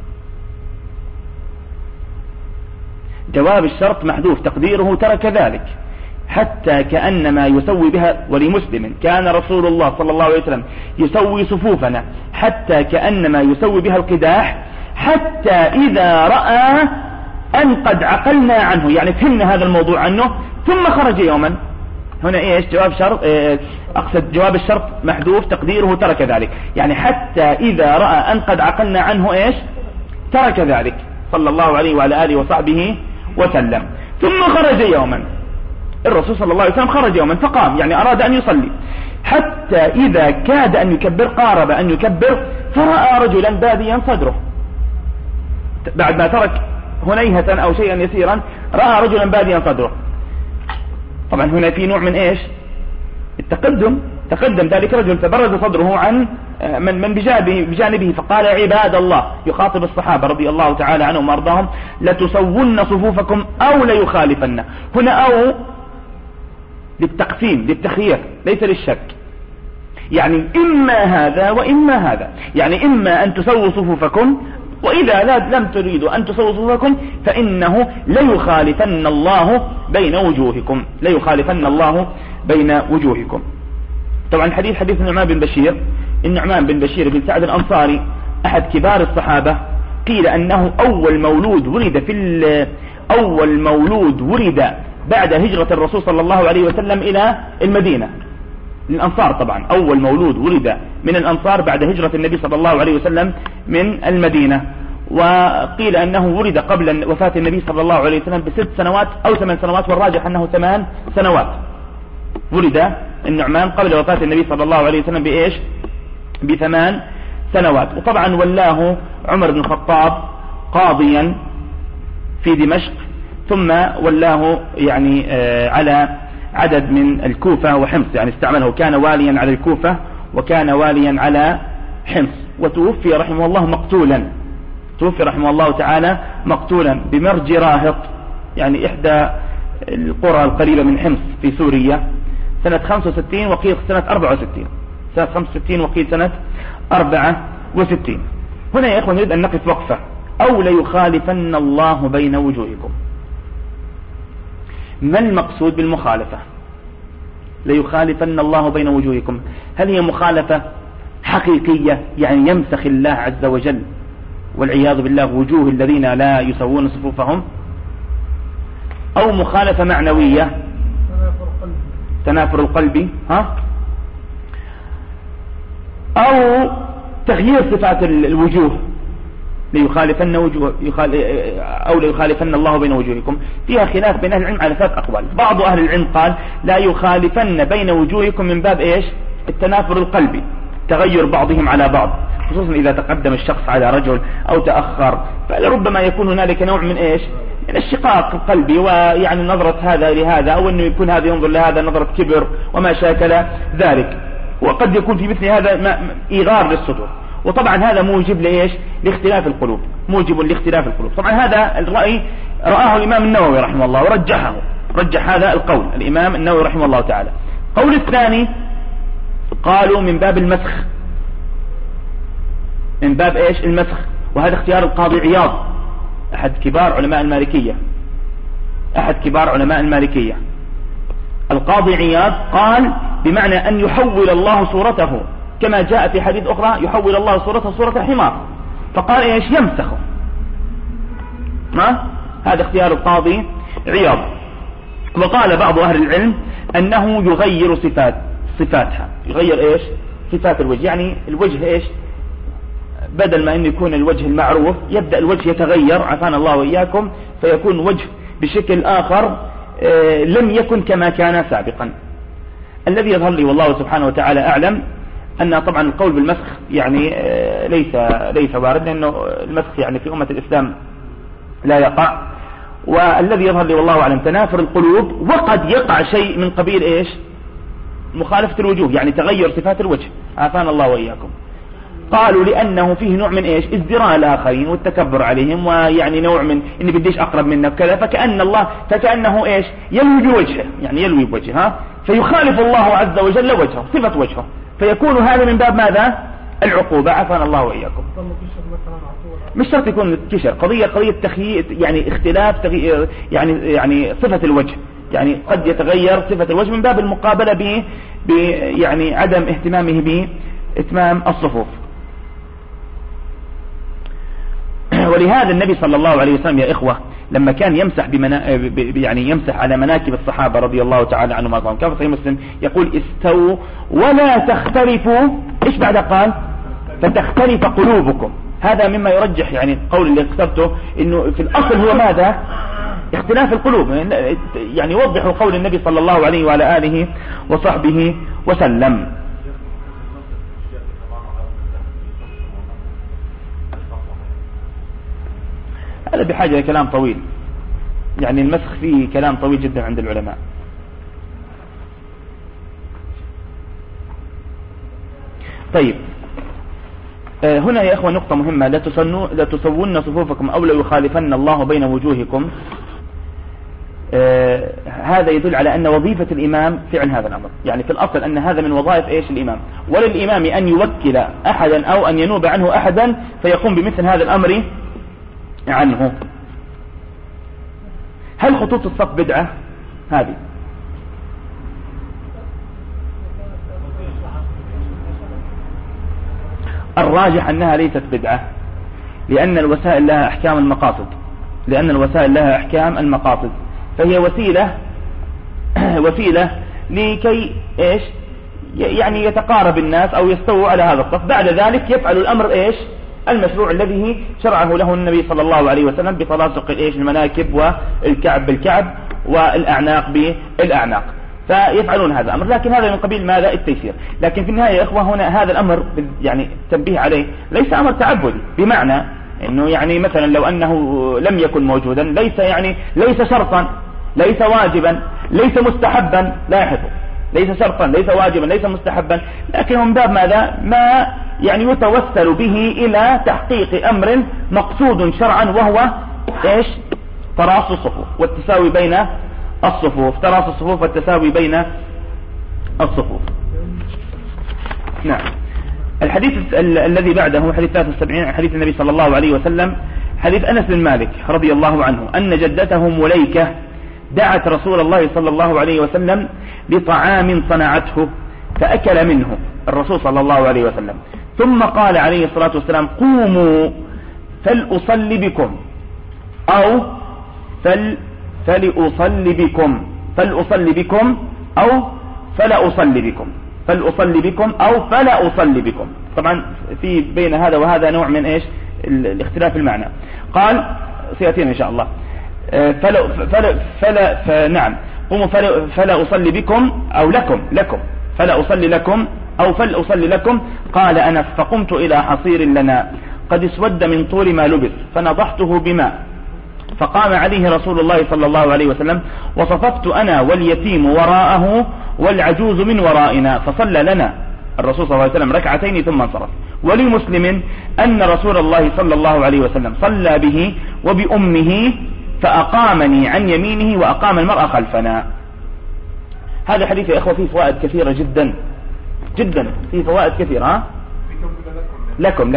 جواب الشرط محذوف تقديره ترك ذلك، حتى كأنما يسوي بها. ولمسلم: كان رسول الله صلى الله عليه وسلم يسوي صفوفنا حتى كأنما يسوي بها القداح حتى إذا رأى أن قد عقلنا عنه، يعني فهمنا هذا الموضوع عنه ثم خرج يوما. هنا إيش؟ جواب شرط، أقصد جواب الشرط محذوف تقديره ترك ذلك، يعني حتى إذا رأى أن قد عقلنا عنه إيش؟ ترك ذلك صلى الله عليه وعلى آله وصحبه وسلم. ثم خرج يوما، الرسول صلى الله عليه وسلم خرج يوما فقام، يعني أراد أن يصلي، حتى إذا كاد أن يكبر، قارب أن يكبر، فرأى رجلا باديا صدره. بعد ما ترك هنيهة أو شيئا يسيرا رأى رجلا باديا صدره. طبعا هنا في نوع من إيش؟ التقدم، تقدم ذلك رجل فبرز صدره عن من بجانبه فقال: عباد الله، يخاطب الصحابة رضي الله تعالى عنهم وارضاهم: لتسون صفوفكم أو ليخالفن. هنا أو للتقسيم، للتخيير، ليس للشك، يعني إما هذا وإما هذا، يعني إما أن تسووا صفوفكم، وإذا لم تريدوا أن تسووا صفوفكم فإنه ليخالفن الله بين وجوهكم، ليخالفن الله بين وجوهكم. طبعا حديث النعمان بن بشير بن سعد الأنصاري أحد كبار الصحابة، قيل أنه أول مولود ولد بعد هجرة الرسول صلى الله عليه وسلم إلى المدينة، الأنصار. طبعا أول مولود ولد من الأنصار بعد هجرة النبي صلى الله عليه وسلم من المدينة. وقيل أنه ولد قبل وفاة النبي صلى الله عليه وسلم ب6 سنوات أو 8 سنوات، والراجح أنه 8 سنوات. ولد النعمان قبل وفاة النبي صلى الله عليه وسلم بإيش؟ ب8 سنوات. وطبعا ولاه عمر بن الخطاب قاضيا في دمشق، ثم ولاه يعني على عدد من الكوفة وحمص، يعني استعمله، كان واليا على الكوفة وكان واليا على حمص. وتوفي رحمه الله تعالى مقتولا بمرج راهط، يعني إحدى القرى القريبة من حمص في سوريا، سنة 65 وقيل سنة 64، سنة 65 وقيل سنة 64. هنا يا إخوان نريد أن نقف وقفة. أو ليخالفن الله بين وجوهكم. ما المقصود بالمخالفة؟ ليخالفن الله بين وجوهكم، هل هي مخالفة حقيقية يعني يمسخ الله عز وجل والعياذ بالله وجوه الذين لا يسوون صفوفهم، أو مخالفة معنوية تنافر القلب أو تغيير صفات الوجوه ليخالفن أو ليخالفن الله بين وجوهكم. فيها خلاف بين أهل العلم على 3 أقوال. بعض أهل العلم قال لا يخالفن بين وجوهكم من باب إيش؟ التنافر القلبي، تغير بعضهم على بعض، خصوصا إذا تقدم الشخص على رجل أو تأخر، فلربما يكون هنالك نوع من إيش؟ من الشقاق القلبي، ويعني نظرة هذا لهذا، أو أنه يكون هذا ينظر لهذا نظرة كبر وما شاكل ذلك، وقد يكون في مثل هذا إيغار للصدور. وطبعا هذا موجب لإيش؟ لاختلاف القلوب، موجب لاختلاف القلوب. طبعا هذا الرأي رآه الإمام النووي رحمه الله ورجحه، رجح هذا القول الإمام النووي رحمه الله تعالى. قول الثاني قالوا من باب المسخ، من باب إيش؟ المسخ، وهذا اختيار القاضي عياض أحد كبار علماء المالكية، أحد كبار علماء المالكية. القاضي عياض قال بمعنى أن يحول الله صورته، كما جاء في حديث أخرى يحول الله صورته صورة حمار، فقال إيش؟ يمسخه. هذا اختيار القاضي عياض. وقال بعض أهل العلم أنه يغير صفاتها، يغير إيش؟ صفات الوجه، يعني الوجه إيش؟ بدل ما أن يكون الوجه المعروف يبدأ الوجه يتغير عافانا الله وإياكم، فيكون وجه بشكل آخر لم يكن كما كان سابقا. الذي يظهر لي والله سبحانه وتعالى أعلم أن طبعا القول بالمسخ يعني ليس وارد، لأنه المسخ يعني في أمة الإسلام لا يقع. والذي يظهر لي والله أعلم تنافر القلوب، وقد يقع شيء من قبيل إيش؟ مخالفة الوجوه، يعني تغير صفات الوجه عافانا الله وإياكم. قالوا لأنه فيه نوع من إيش؟ ازدراء الآخرين والتكبر عليهم، ويعني نوع من إني بديش أقرب منك كذا، فكأنه إيش؟ يلوي بوجهه، يعني يلوي بوجهه، فيخالف الله عز وجل وجهه، صفة وجهه، فيكون هذا من باب ماذا؟ العقوبة عافانا الله وإياكم. مش شرط يكون كشر، قضية تخيير، يعني اختلاف تغيير، يعني صفة الوجه، يعني قد يتغير صفة الوجه من باب المقابلة يعني عدم اهتمامه بإتمام الصفوف. ولهذا النبي صلى الله عليه وسلم يا إخوة لما كان يمسح يعني يمسح على مناكب الصحابة رضي الله تعالى عنهم وارضاهم، كما في صحيح مسلم يقول استووا ولا تختلفوا، ايش بعد قال؟ فتختلف قلوبكم. هذا مما يرجح يعني القول اللي اخترته انه في الاصل هو ماذا؟ اختلاف القلوب، يعني يوضح قول النبي صلى الله عليه وعلى آله وصحبه وسلم. هذا بحاجة لكلام طويل، يعني المسخ فيه كلام طويل جدا عند العلماء. طيب هنا يا إخوة نقطة مهمة، لا تسوون صفوفكم أو لا يخالفن الله بين وجوهكم. هذا يدل على أن وظيفة الإمام فعل هذا الأمر، يعني في الأصل أن هذا من وظائف إيش؟ الإمام. وللإمام أن يوكل أحدا أو أن ينوب عنه أحدا فيقوم بمثل هذا الأمر عنه. هل خطوط الصف بدعة؟ هذه الراجح أنها ليست بدعة، لأن الوسائل لها أحكام المقاصد، فهي وسيلة لكي إيش؟ يعني يتقارب الناس أو يستووا على هذا الصف، بعد ذلك يفعل الأمر إيش؟ المشروع الذي شرعه له النبي صلى الله عليه وسلم بتلاصق الإيش؟ المناكب والكعب بالكعب والأعناق بالأعناق، فيفعلون هذا الأمر، لكن هذا من قبيل ماذا؟ التيسير. لكن في النهاية يا إخوة هنا هذا الأمر يعني تنبيه عليه ليس أمر تعبدي، بمعنى إنه يعني مثلا لو أنه لم يكن موجودا ليس شرطا، ليس واجبا، ليس مستحبا، لاحظوا، ليس شرطا، ليس واجبا، ليس مستحبا، لكن من باب ماذا؟ ما يعني يتوسل به إلى تحقيق أمر مقصود شرعا، وهو إيش؟ تراص الصفوف والتساوي بين الصفوف، تراص الصفوف والتساوي بين الصفوف. نعم. الحديث الذي بعده حديث 73 حديث النبي صلى الله عليه وسلم، حديث أنس بن مالك رضي الله عنه أن جدته مليكة دعت رسول الله صلى الله عليه وسلم بطعام صنعته فأكل منه الرسول صلى الله عليه وسلم، ثم قال عليه الصلاة والسلام قوموا فلأصلي بكم أو فلأصلي بكم أو فلا أصلي بكم، فلأصلي بكم أو فلا أصلي بكم. طبعا في بين هذا وهذا نوع من إيش الاختلاف المعنى. قال سيأتينا إن شاء الله. نعم قوموا فلا أصلي بكم أو لكم فلا أصلي لكم أو فلأصلي لكم. قال أنس فقمت إلى حصير لنا قد اسود من طول ما لبث فنضحته بماء، فقام عليه رسول الله صلى الله عليه وسلم، وصففت أنا واليتيم وراءه والعجوز من ورائنا، فصلى لنا الرسول صلى الله عليه وسلم ركعتين ثم انصرف. ولمسلم أن رسول الله صلى الله عليه وسلم صلى به وبأمه فأقامني عن يمينه وأقام المرأة خلفنا. هذا حديث يا إخوة فيه فوائد كثيرة جدا جدا، فيه فوائد كثيرة. لكم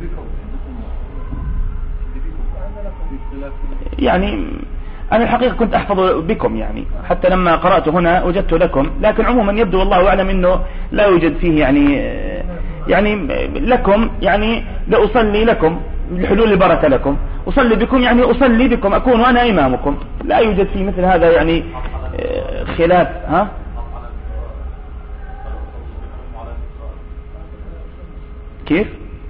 يعني أنا الحقيقة كنت أحفظ بكم، يعني حتى لما قرأت هنا وجدت لكم، لكن عموما يبدو والله أعلم أنه لا يوجد فيه يعني لكم، يعني لأصلي لكم لحلول البركة لكم، أصلي بكم يعني أصلي بكم، أكون وأنا إمامكم. لا يوجد فيه مثل هذا يعني خلاف. ها كيف؟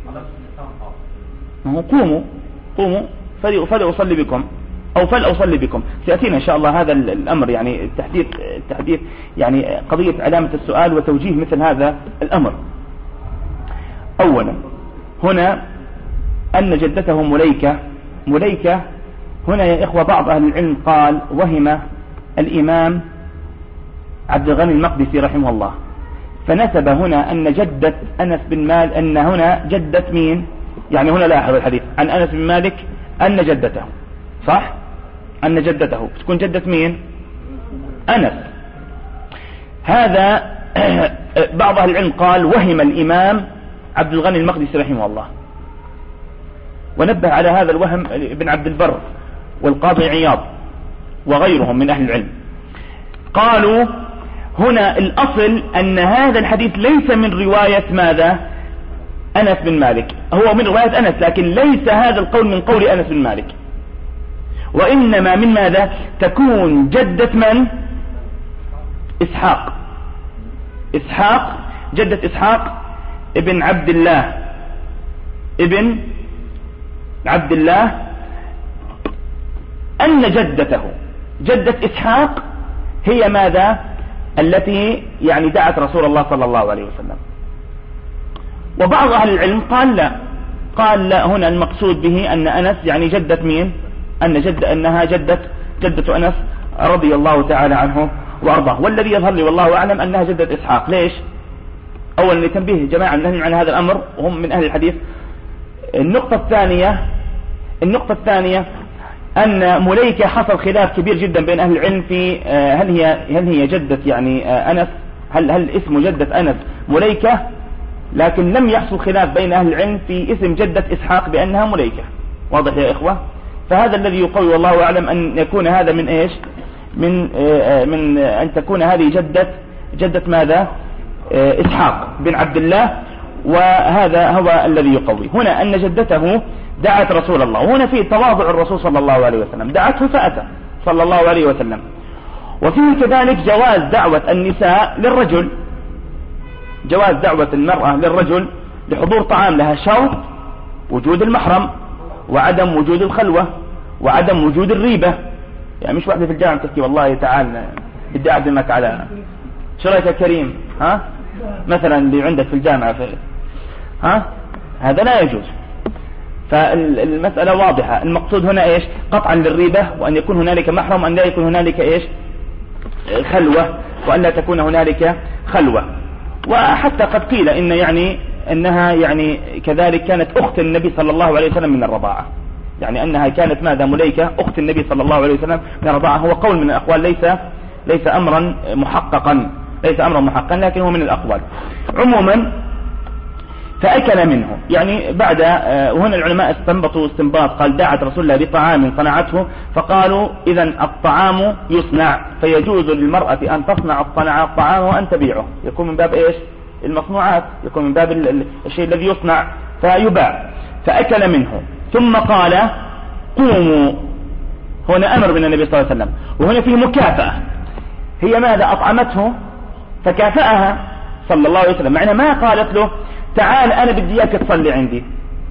قوموا فلأصلي بكم أو فلأصلي بكم. سيأتينا إن شاء الله هذا الأمر، يعني التحديث يعني قضية علامة السؤال وتوجيه مثل هذا الأمر. أولا هنا أن جدته مليكة هنا يا إخوة بعض أهل العلم قال وهم الإمام عبد الغني المقدسي رحمه الله، فنسب هنا أن جدة أنس بن مالك، أن هنا جدة مين؟ يعني هنا لاحظ الحديث عن أنس بن مالك أن جدته، صح؟ أن جدته تكون جدة مين؟ أنس. هذا بعض أهل العلم قال وهم الإمام عبد الغني المقدسي رحمه الله، ونبه على هذا الوهم ابن عبد البر والقاضي عياض وغيرهم من أهل العلم. قالوا هنا الأصل أن هذا الحديث ليس من رواية ماذا؟ أنس بن مالك، هو من رواية أنس، لكن ليس هذا القول من قول أنس بن مالك، وإنما من ماذا؟ تكون جدة من؟ إسحاق جدة إسحاق ابن عبد الله أن جدته جدة إسحاق هي ماذا؟ التي يعني دعت رسول الله صلى الله عليه وسلم. وبعض أهل العلم قال لا هنا المقصود به أن أنس يعني جدة مين؟ أنها جدة أنس رضي الله تعالى عنه وأرضاه. والذي يظهر لي والله أعلم أنها جدة إسحاق. ليش؟ أولا لتنبيه جماعة من عن هذا الأمر وهم من أهل الحديث. النقطة الثانية أن مليكة حصل خلاف كبير جدا بين أهل العلم في هل هي جدة يعني أنس، هل اسم جدة أنس مليكة، لكن لم يحصل خلاف بين أهل العلم في اسم جدة إسحاق بأنها مليكة. واضح يا إخوة؟ فهذا الذي يقوي والله أعلم أن يكون هذا من إيش؟ من أن تكون هذه جدة ماذا؟ إسحاق بن عبد الله، وهذا هو الذي يقوي. هنا أن جدته دعت رسول الله، وهنا فيه تواضع الرسول صلى الله عليه وسلم، دعته فأتى صلى الله عليه وسلم. وفيه كذلك جواز دعوة النساء للرجل، جواز دعوة المرأة للرجل لحضور طعام لها شرط وجود المحرم وعدم وجود الخلوة وعدم وجود الريبة. يعني مش واحدة في الجامعة تحكي والله تعال بدي أعزمك على شريك كريم، ها مثلا اللي عندك في الجامعة هذا لا يجوز. فالمسألة واضحة. المقصود هنا إيش؟ قطعا للريبة، وأن يكون هنالك محرم، وأن لا يكون هنالك إيش؟ خلوة، وأن لا تكون هنالك خلوة. وحتى قد قيل إنها يعني كذلك كانت أخت النبي صلى الله عليه وسلم من الرضاعة، يعني أنها كانت ماذا؟ مليكة أخت النبي صلى الله عليه وسلم من الرضاعة. هو قول من الأقوال، ليس أمرا محققا، لكن هو من الأقوال. عموما فأكل منه، يعني بعد وهنا العلماء استنبطوا استنباط، قال دعت رسول الله بطعام صنعته، فقالوا إذا الطعام يصنع، فيجوز للمرأة أن تصنع الطعام وأن تبيعه، يكون من باب إيش؟ المصنوعات، يكون من باب الشيء الذي يصنع فيباع. فأكل منه ثم قال قوموا. هنا أمر من النبي صلى الله عليه وسلم، وهنا فيه مكافأة. هي ماذا؟ أطعمته فكافأها صلى الله عليه وسلم، معنى ما قالت له تعال أنا بدي إياك تصلي عندي،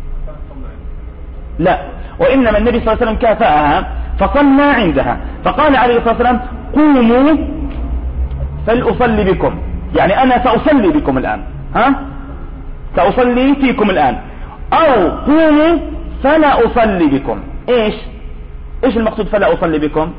لا، وإنما النبي صلى الله عليه وسلم كافأها فصلى عندها، فقال عليه الصلاة والسلام قوموا فلأصلي بكم، يعني أنا سأصلي بكم الآن، سأصلي فيكم الآن، أو قوموا فلا أصلي بكم. إيش المقصود فلا أصلي بكم؟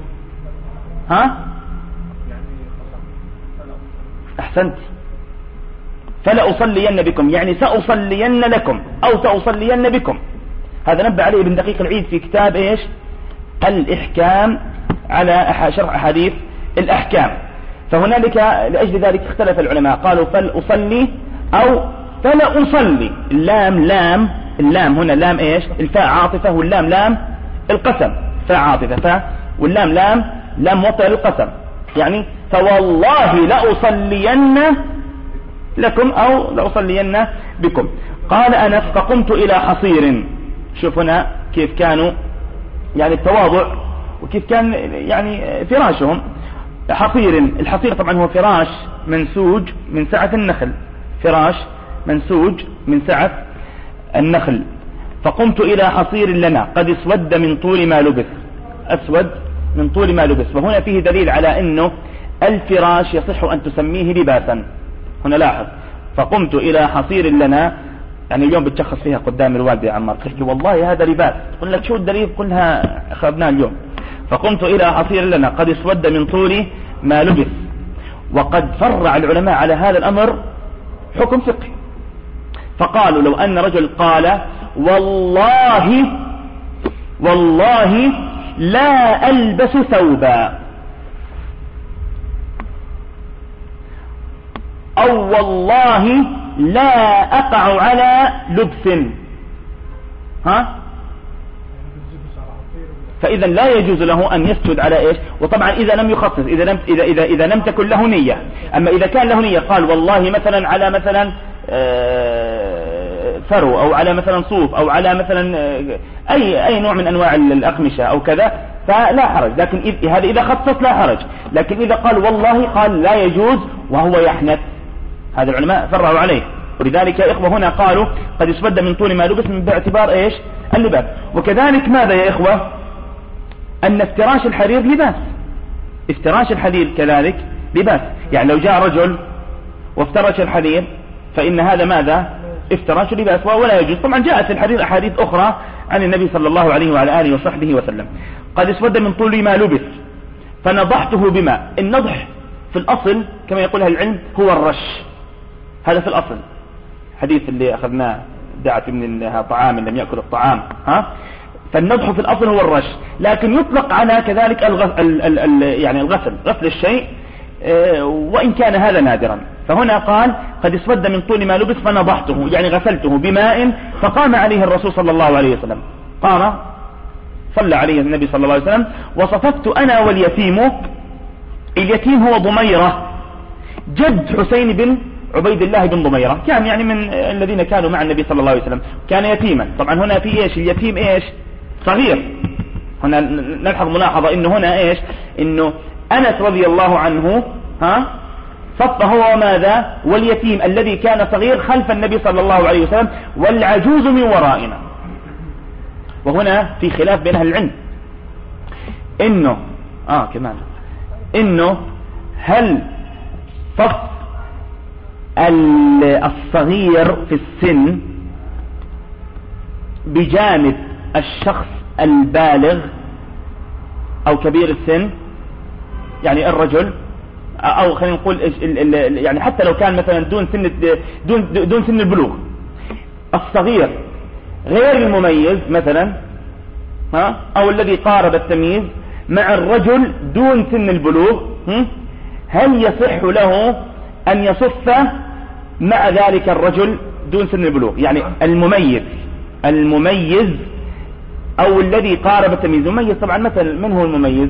أحسنت، فلا أصلين بكم يعني سأصلين لكم أو سأصلين بكم. هذا نبه عليه ابن دقيق العيد في كتاب الإحكام على شرح أحاديث الأحكام. فهنالك لأجل ذلك اختلف العلماء، قالوا فلأصلي أو فلا أصلي. اللام هنا لام الفاء عاطفة، واللام لام القسم، فاء عاطفة واللام لام وطئ القسم، يعني فوالله لأصلين لكم أو لأصلين بكم. قال أنس فقمت إلى حصير. شوف هنا كيف كانوا يعني التواضع، وكيف كان يعني فراشهم. الحصير طبعا هو فراش منسوج من سعة النخل، فراش منسوج من سعة النخل. فقمت إلى حصير لنا قد اسود من طول ما لبث، أسود من طول ما لبث. وهنا فيه دليل على أنه الفراش يصح أن تسميه لباسا. هنا لاحظ فقمت إلى حصير لنا، يعني اليوم بتشخص فيها قدام الوالد يا عمار، قلت له والله هذا لباس، قل لك شو الدليل؟ قلها أخذناه اليوم. فقمت إلى حصير لنا قد اسود من طول ما لبث. وقد فرع العلماء على هذا الأمر حكم فقهي، فقالوا لو أن رجل قال والله لا ألبس ثوبا، أو والله لا أقع على لبس، فإذا لا يجوز له أن يسجد على وطبعا إذا لم يخصص، إذا لم تكن له نية. أما إذا كان له نية قال والله مثلا على مثلا فرو، أو على مثلا صوف، أو على مثلا أي نوع من أنواع الأقمشة أو كذا، فلا حرج. لكن هذا إذا خصص لا حرج. لكن إذا قال والله قال لا يجوز وهو يحنث. هذا العلماء فرعوا عليه. ولذلك يا إخوة هنا قالوا قد اسود من طول ما لبس من باعتبار اللباس. وكذلك ماذا يا إخوة؟ أن افتراش الحرير لباس، افتراش الحرير كذلك لباس. يعني لو جاء رجل وافترش الحرير فإن هذا ماذا؟ افتراش لباس ولا يجوز. طبعا جاءت في الحديث أحاديث أخرى عن النبي صلى الله عليه وعلى آله وصحبه وسلم. قد اسود من طول ما لبس فنضحته بماء. النضح في الأصل كما يقولها العلم هو الرش، هذا في الأصل. حديث اللي أخذناه دعت منها طعام لم يأكل الطعام، فالنضح في الأصل هو الرش، لكن يطلق على كذلك يعني الغسل، غسل الشيء، وإن كان هذا نادرا. فهنا قال قد اسود من طول ما لبس فنضحته، يعني غسلته بماء. فقام عليه الرسول صلى الله عليه وسلم، قام صلى عليه النبي صلى الله عليه وسلم. وصففت أنا واليتيم. اليتيم هو ضميرة جد حسين بن عبيد الله بن ضميرة، كان يعني من الذين كانوا مع النبي صلى الله عليه وسلم، كان يتيما. طبعا هنا في اليتيم صغير. هنا نلحظ ملاحظة انه هنا انه أنس رضي الله عنه صف هو ماذا؟ واليتيم الذي كان صغير خلف النبي صلى الله عليه وسلم، والعجوز من ورائنا. وهنا في خلاف بين أهل العلم انه كمان انه هل صف الصغير في السن بجانب الشخص البالغ أو كبير السن، يعني الرجل، أو خلينا نقول يعني حتى لو كان مثلا دون سن البلوغ، الصغير غير المميز مثلا أو الذي قارب التمييز مع الرجل دون سن البلوغ، هل يصح له أن يصف مع ذلك الرجل دون سن البلوغ؟ يعني المميز أو الذي قارب التمييز. المميز طبعا مثلا من هو المميز؟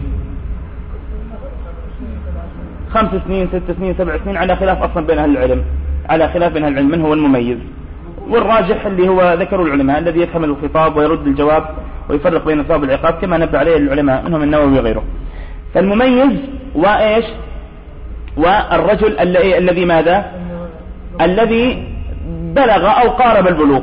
5 سنين 6 سنين 7 سنين، على خلاف أصلا بين أهل العلم، على خلاف بين أهل العلم من هو المميز. والراجح اللي هو ذكروا العلماء الذي يحمل الخطاب ويرد الجواب ويفرق بين الثواب والعقاب، كما نبه عليه العلماء منهم النووي وغيره. فالمميز والرجل الذي ماذا؟ الذي بلغ أو قارب البلوغ،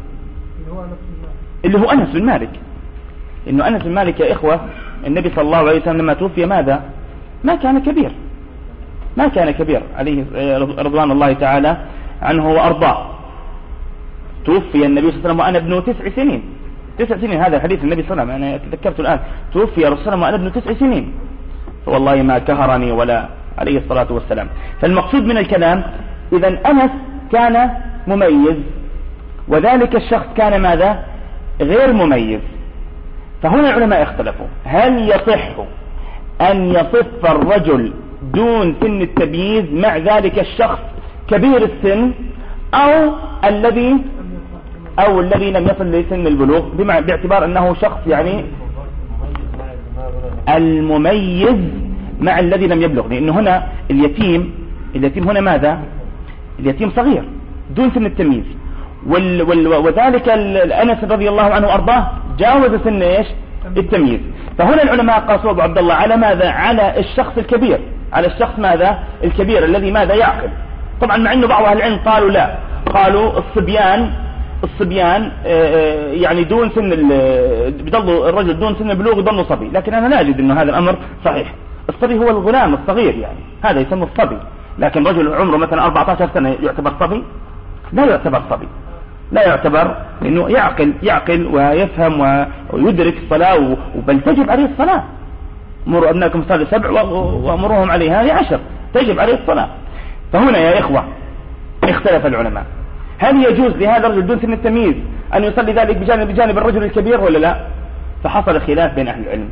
اللي هو أنس بن مالك. إنه أنس بن مالك يا إخوة النبي صلى الله عليه وسلم لما توفي ماذا؟ ما كان كبير، ما كان كبير عليه رضوان الله تعالى عنه وأرضاه. توفي النبي صلى الله عليه وسلم وأنا ابن 9 سنين. 9 سنين، هذا حديث النبي صلى الله عليه وسلم، أنا تذكرت الآن. توفي رسول الله صلى الله عليه وسلم وأنا ابن 9 سنين، فوالله ما كهرني ولا عليه الصلاة والسلام. فالمقصود من الكلام إذا أنس كان مميز، وذلك الشخص كان ماذا؟ غير مميز. فهنا العلماء اختلفوا، هل يصح أن يصف الرجل دون سن التمييز مع ذلك الشخص كبير السن أو الذي لم يصل لسن البلوغ، باعتبار أنه شخص يعني المميز مع الذي لم يبلغ، لأن هنا اليتيم هنا ماذا؟ اليتيم صغير دون سن التمييز، وذلك أنس رضي الله عنه وأرضاه جاوز سن إيش؟ التمييز. فهنا العلماء قاسوا أبو عبد الله على ماذا؟ على الشخص الكبير، على الشخص ماذا؟ الكبير الذي ماذا؟ يعقل. طبعا مع أنه بعض أهل العلم قالوا لا، قالوا الصبيان يعني دون سن بيضل الرجل دون سن البلوغ يضل صبي، لكن أنا لا أجد أنه هذا الأمر صحيح. الصبي هو الغلام الصغير، يعني هذا يسمى الصبي، لكن رجل عمره مثلا 14 سنة يعتبر صبي؟ لا يعتبر صبي، لا يعتبر، لأنه يعقل ويفهم ويدرك الصلاة، بل تجب عليه الصلاة. مروا أبناءكم الصلاة 7 وأمرهم عليها 10، تجب عليه الصلاة. فهنا يا إخوة اختلف العلماء، هل يجوز لهذا الرجل دون سن التمييز أن يصلي ذلك بجانب الرجل الكبير ولا لا؟ فحصل خلاف بين أهل العلم،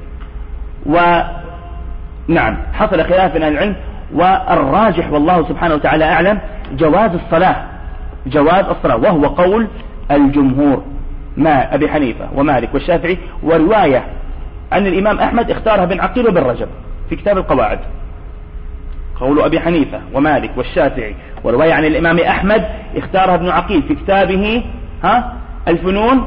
ونعم حصل خلاف بين أهل العلم، والراجح والله سبحانه وتعالى أعلم جواز الصلاة، وهو قول الجمهور ما أبي حنيفة ومالك والشافعي، ورواية عن الإمام أحمد اختارها بن عقيل وبن رجب في كتاب القواعد. قول أبي حنيفة ومالك والشافعي، ورواية عن الإمام أحمد اختارها ابن عقيل في كتابه الفنون،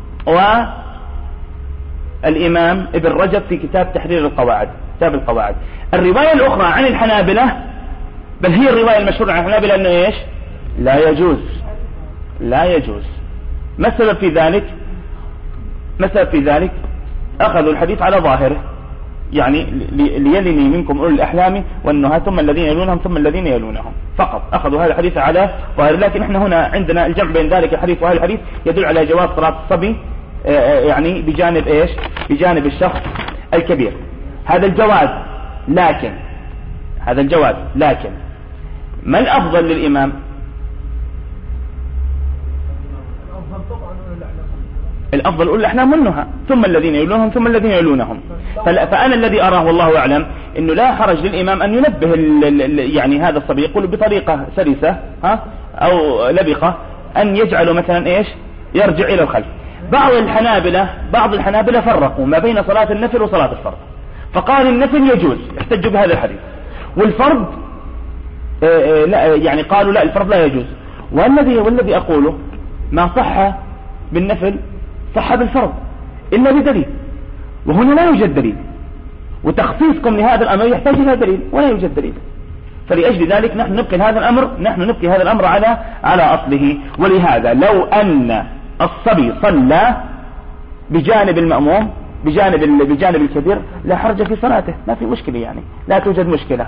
والإمام ابن رجب في كتاب تحرير القواعد، كتاب القواعد. الرواية الأخرى عن الحنابلة، بل هي الرواية المشهورة عن الحنابلة، أنه إيش؟ لا يجوز. ما السبب في ذلك؟ أخذوا الحديث على ظاهره، يعني ليلني منكم أولي الأحلام والنهى ثم الذين يلونهم ثم الذين يلونهم، فقط أخذوا هذا الحديث على ظاهره. لكن احنا هنا عندنا الجمع بين ذلك الحديث وهذا الحديث يدل على جواز صلاة الصبي يعني بجانب إيش؟ بجانب الشخص الكبير. هذا الجواز، لكن ما الأفضل للإمام؟ الأفضل أولي الأحلام والنهى ثم الذين يلونهم ثم الذين يلونهم. فأنا الذي أراه والله أعلم أنه لا حرج للإمام أن ينبه يعني هذا الصبي، يقول بطريقة سلسة أو لبقة، أن يجعله مثلا إيش؟ يرجع إلى الخلف. بعض الحنابلة فرقوا ما بين صلاة النفل وصلاة الفرض، فقال النفل يجوز، احتجوا بهذا الحديث، والفرض لا، يعني قالوا لا، الفرض لا يجوز. والذي أقوله ما صح بالنفل صح بالفرض إلا بدليل، وهنا لا يوجد دليل، وتخصيصكم لهذا الأمر يحتاج إلى دليل ولا يوجد دليل. فلأجل ذلك نحن نبقي هذا الأمر على أصله. ولهذا لو أن الصبي صلى بجانب المأموم بجانب الكبير لا حرج في صلاته، ما في مشكلة، يعني لا توجد مشكلة.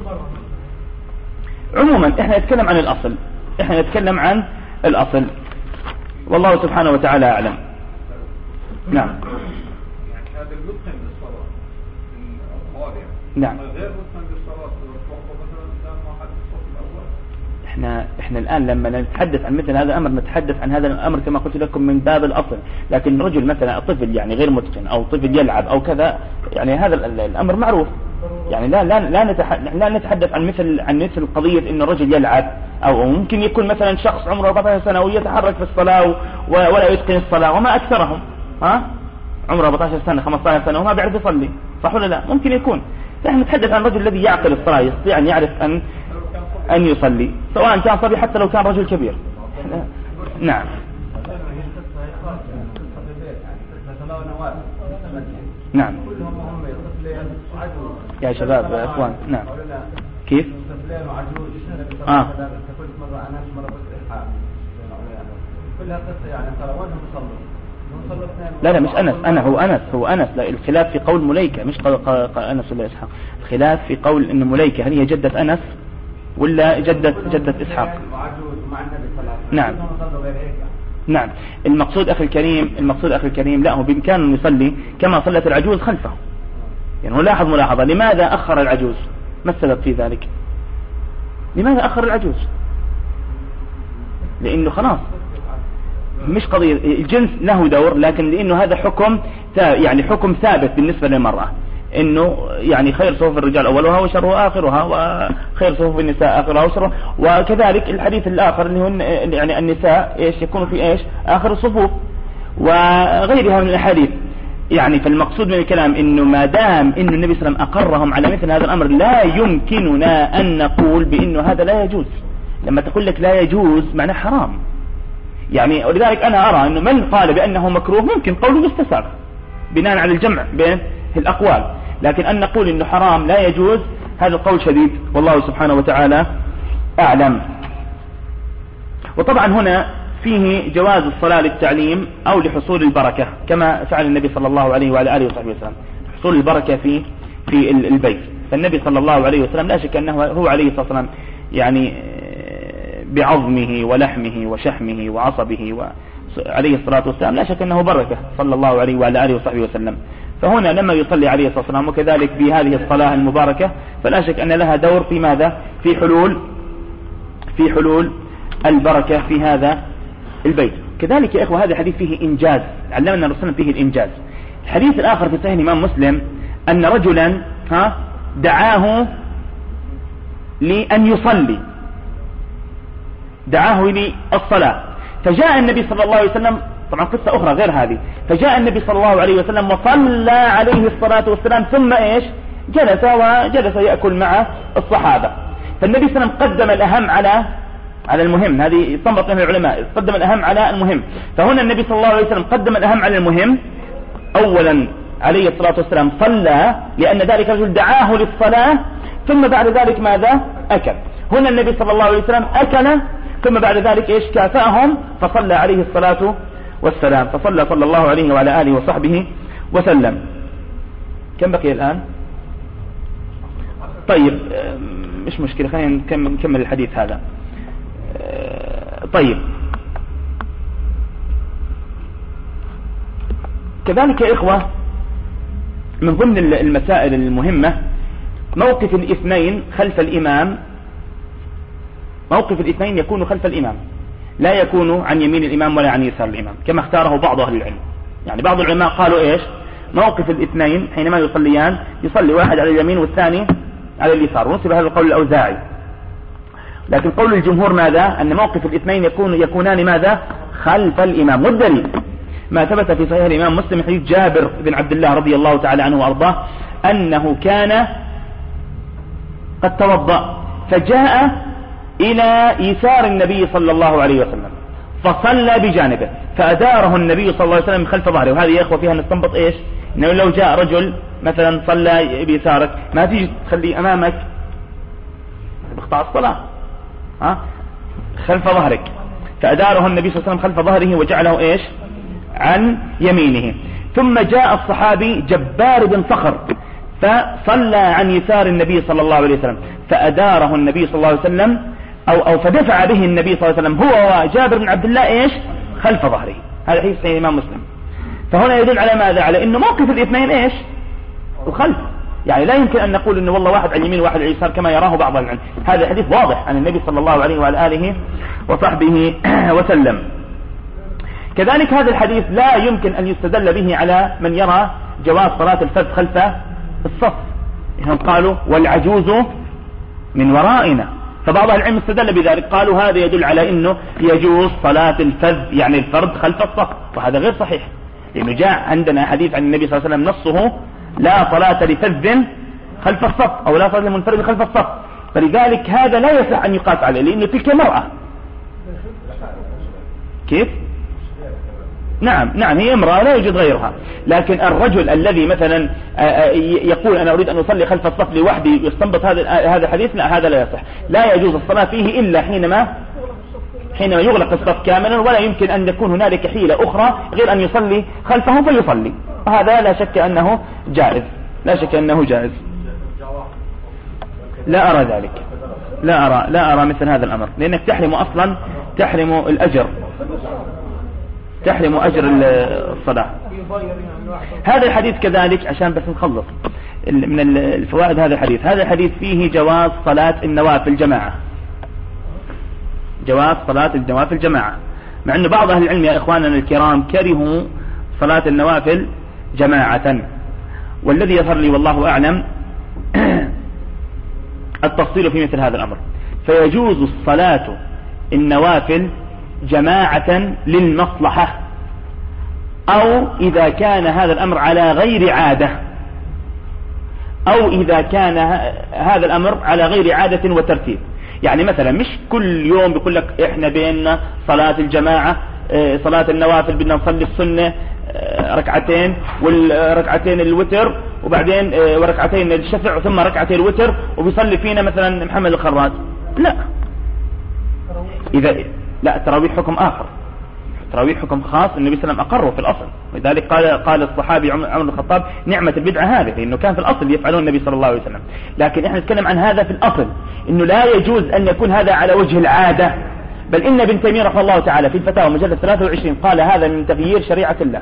عموما احنا نتكلم عن الأصل، والله سبحانه وتعالى أعلم. نعم. يعني هذا المتقن للصلاة الخاضع، نعم، غير متقن للصلاة مثلا ما حد الصف الأول. احنا الآن لما نتحدث عن مثل هذا الأمر نتحدث عن هذا الأمر كما قلت لكم من باب الأصل. لكن رجل مثلا طفل يعني غير متقن أو طفل يلعب أو كذا، يعني هذا الأمر معروف، يعني لا نتحدث عن مثل قضية إن الرجل يلعب، أو ممكن يكون مثلا شخص عمره 14 سنة ويتحرك في الصلاة ولا يتقن الصلاة، وما أكثرهم عمره 14 سنة 15 سنة وما بيعرف يصلي، صح ولا لا؟ ممكن يكون. نحن نتحدث عن الرجل الذي يعقل الصلاة، يستطيع أن يعرف أن يصلي، سواء كان صبي حتى لو كان رجل كبير. نعم. نعم يا شباب يا اخوان. نعم كيف؟ كلها قصة يعني ترى وين مصلوا لا مش هو أنس لا، الخلاف في قول مليكة مش أنس ولا إسحاق. الخلاف في قول إن مليكة هل هي جدة أنس ولا جدة إسحاق. نعم نعم. المقصود أخي الكريم لا، هو بإمكانه يصلي كما صلت العجوز خلفه. يعني هو لاحظ ملاحظة، لماذا أخر العجوز؟ ما السبب في ذلك؟ لماذا أخر العجوز؟ لأنه خلاص مش قضية الجنس له دور، لكن لأنه هذا حكم يعني حكم ثابت بالنسبة للمرأة، إنه يعني خير صفوف الرجال أولها وشرها آخرها، وخير صفوف النساء آخرها وشرها. وكذلك الحديث الآخر اللي هو يعني النساء إيش يكون في إيش آخر الصفوف وغيرها من الحديث. يعني فالمقصود من الكلام إنه ما دام إنه النبي صلى الله عليه وسلم أقرهم على مثل هذا الأمر، لا يمكننا أن نقول بإنه هذا لا يجوز. لما تقول لك لا يجوز معناه حرام. يعني ولذلك أنا أرى أنه من قال بأنه مكروه ممكن قوله يستساغ بناء على الجمع بين الأقوال، لكن أن نقول أنه حرام لا يجوز هذا القول شديد، والله سبحانه وتعالى أعلم. وطبعا هنا فيه جواز الصلاة للتعليم أو لحصول البركة كما فعل النبي صلى الله عليه وعلى آله وصحبه وسلم، حصول البركة في البيت. فالنبي صلى الله عليه وسلم لا شك أنه هو عليه الصلاة والسلام يعني بعظمه ولحمه وشحمه وعصبه عليه الصلاة والسلام لا شك أنه بركة صلى الله عليه وعلى آله وصحبه وسلم. فهنا لما يصلي عليه الصلاة والسلام وكذلك بهذه الصلاة المباركة فلا شك أن لها دور في ماذا؟ في حلول البركة في هذا البيت. كذلك يا إخوة هذا الحديث فيه إنجاز، علمنا الرسول فيه الإنجاز. الحديث الآخر في صحيح الإمام مسلم أن رجلا دعاه لأن يصلي، دعاه للصلاة، فجاء النبي صلى الله عليه وسلم، طبعا قصة أخرى غير هذه، فجاء النبي صلى الله عليه وسلم وصلى عليه الصلاة والسلام ثم إيش جلس يأكل مع الصحابة. فالنبي صلى الله عليه وسلم قدم الأهم على المهم، هذه استنبط منها العلماء، قدم الأهم على المهم. فهنا النبي صلى الله عليه وسلم قدم الأهم على المهم. أولا عليه الصلاة والسلام صلى لأن ذلك الرجل دعاه للصلاة، ثم بعد ذلك ماذا؟ أكل. هنا النبي صلى الله عليه وسلم أكل ثم بعد ذلك إيش كافأهم فصلى عليه الصلاة والسلام، فصلى صلى الله عليه وعلى آله وصحبه وسلم. كم بقي الآن؟ طيب مش مشكلة، خلينا نكمل الحديث هذا. طيب كذلك يا إخوة من ضمن المسائل المهمة موقف الاثنين خلف الإمام. موقف الاثنين يكون خلف الإمام، لا يكون عن يمين الإمام ولا عن يسار الإمام كما اختاره بعض أهل العلم. يعني بعض العلماء قالوا إيش؟ موقف الاثنين حينما يصليان يصلي واحد على اليمين والثاني على اليسار، ونسب هذا القول الأوزاعي. لكن قول الجمهور ماذا؟ أن موقف الاثنين يكونان ماذا؟ خلف الإمام. والدليل ما ثبت في صحيح الإمام مسلم حديث جابر بن عبد الله رضي الله تعالى عنه وأرضاه أنه كان قد توضأ فجاء إلى يسار النبي صلى الله عليه وسلم فصلى بجانبه فأداره النبي صلى الله عليه وسلم خلف ظهره. وهذه يا إخوة فيها نستنبط إيش؟ إنه لو جاء رجل مثلا صلى بيسارك ما تيجي تخلي أمامك بقطع الصلاة، خلف ظهرك. فأداره النبي صلى الله عليه وسلم خلف ظهره وجعله إيش؟ عن يمينه. ثم جاء الصحابي جبار بن صخر فصلى عن يسار النبي صلى الله عليه وسلم فأداره النبي صلى الله عليه وسلم أو فدفع به النبي صلى الله عليه وسلم هو وجابر بن عبد الله إيش؟ خلف ظهره. هذا حديث صحيح الإمام مسلم. فهنا يدل على ماذا؟ على إنه موقف الاثنين إيش؟ الخلف. يعني لا يمكن أن نقول إنه والله واحد على اليمين وواحد على اليسار كما يراه بعض العلم. هذا حديث واضح عن النبي صلى الله عليه وعلى آله وصحبه وسلم. كذلك هذا الحديث لا يمكن أن يستدل به على من يرى جواز صلاة الفذ خلف الصف. هم قالوا والعجوز من ورائنا، فبعض العلم استدل بذلك قالوا هذا يدل على أنه يجوز صلاة الفذ يعني الفرد خلف الصف، وهذا غير صحيح لأنه جاء عندنا حديث عن النبي صلى الله عليه وسلم نصه لا صلاة لفذ خلف الصف أو لا صلاة لمنفرد خلف الصف. فلذلك هذا لا يصح أن يقاس عليه لأنه تلك مرأة. كيف؟ نعم هي امرأة لا يوجد غيرها. لكن الرجل الذي مثلا يقول أنا أريد أن أصلي خلف الصف لوحدي يستنبط هذا الحديث، لا هذا لا يصح، لا يجوز الصلاة فيه إلا حينما يغلق الصف كاملا، ولا يمكن أن يكون هنالك حيلة أخرى غير أن يصلي خلفه فيصلي، وهذا لا شك أنه جائز، لا شك أنه جائز. لا أرى ذلك، لا أرى مثل هذا الأمر، لأنك تحرم الأجر، تحرم أجر الصلاة. هذا الحديث كذلك عشان بس نخلص من الفوائد هذا الحديث فيه جواز صلاة النوافل جماعة، جواز صلاة النوافل جماعة، مع أن بعض أهل العلم يا إخواننا الكرام كرهوا صلاة النوافل جماعة، والذي يظهر لي والله أعلم التفصيل في مثل هذا الأمر. فيجوز الصلاة النوافل جماعة للمصلحة، أو إذا كان هذا الأمر على غير عادة، أو إذا كان هذا الأمر على غير عادة وترتيب. يعني مثلا مش كل يوم بيقول لك إحنا بيننا صلاة الجماعة، صلاة النوافل بدنا نصلي السنة ركعتين، والركعتين الوتر، وبعدين وركعتين الشفع، ثم ركعتين الوتر، وبيصلي فينا مثلا محمد الخراج. لا تراويح حكم آخر، تراويح حكم خاص النبي صلى الله عليه وسلم أقره في الأصل، ولذلك قال الصحابي عمر بن الخطاب نعمة البدعة هذه، لأنه كان في الأصل يفعلون النبي صلى الله عليه وسلم. لكن احنا نتكلم عن هذا في الأصل، إنه لا يجوز أن يكون هذا على وجه العادة، بل إن ابن تيمية رحمه الله تعالى في الفتاوى مجلد 23 قال هذا من تغيير شريعة الله.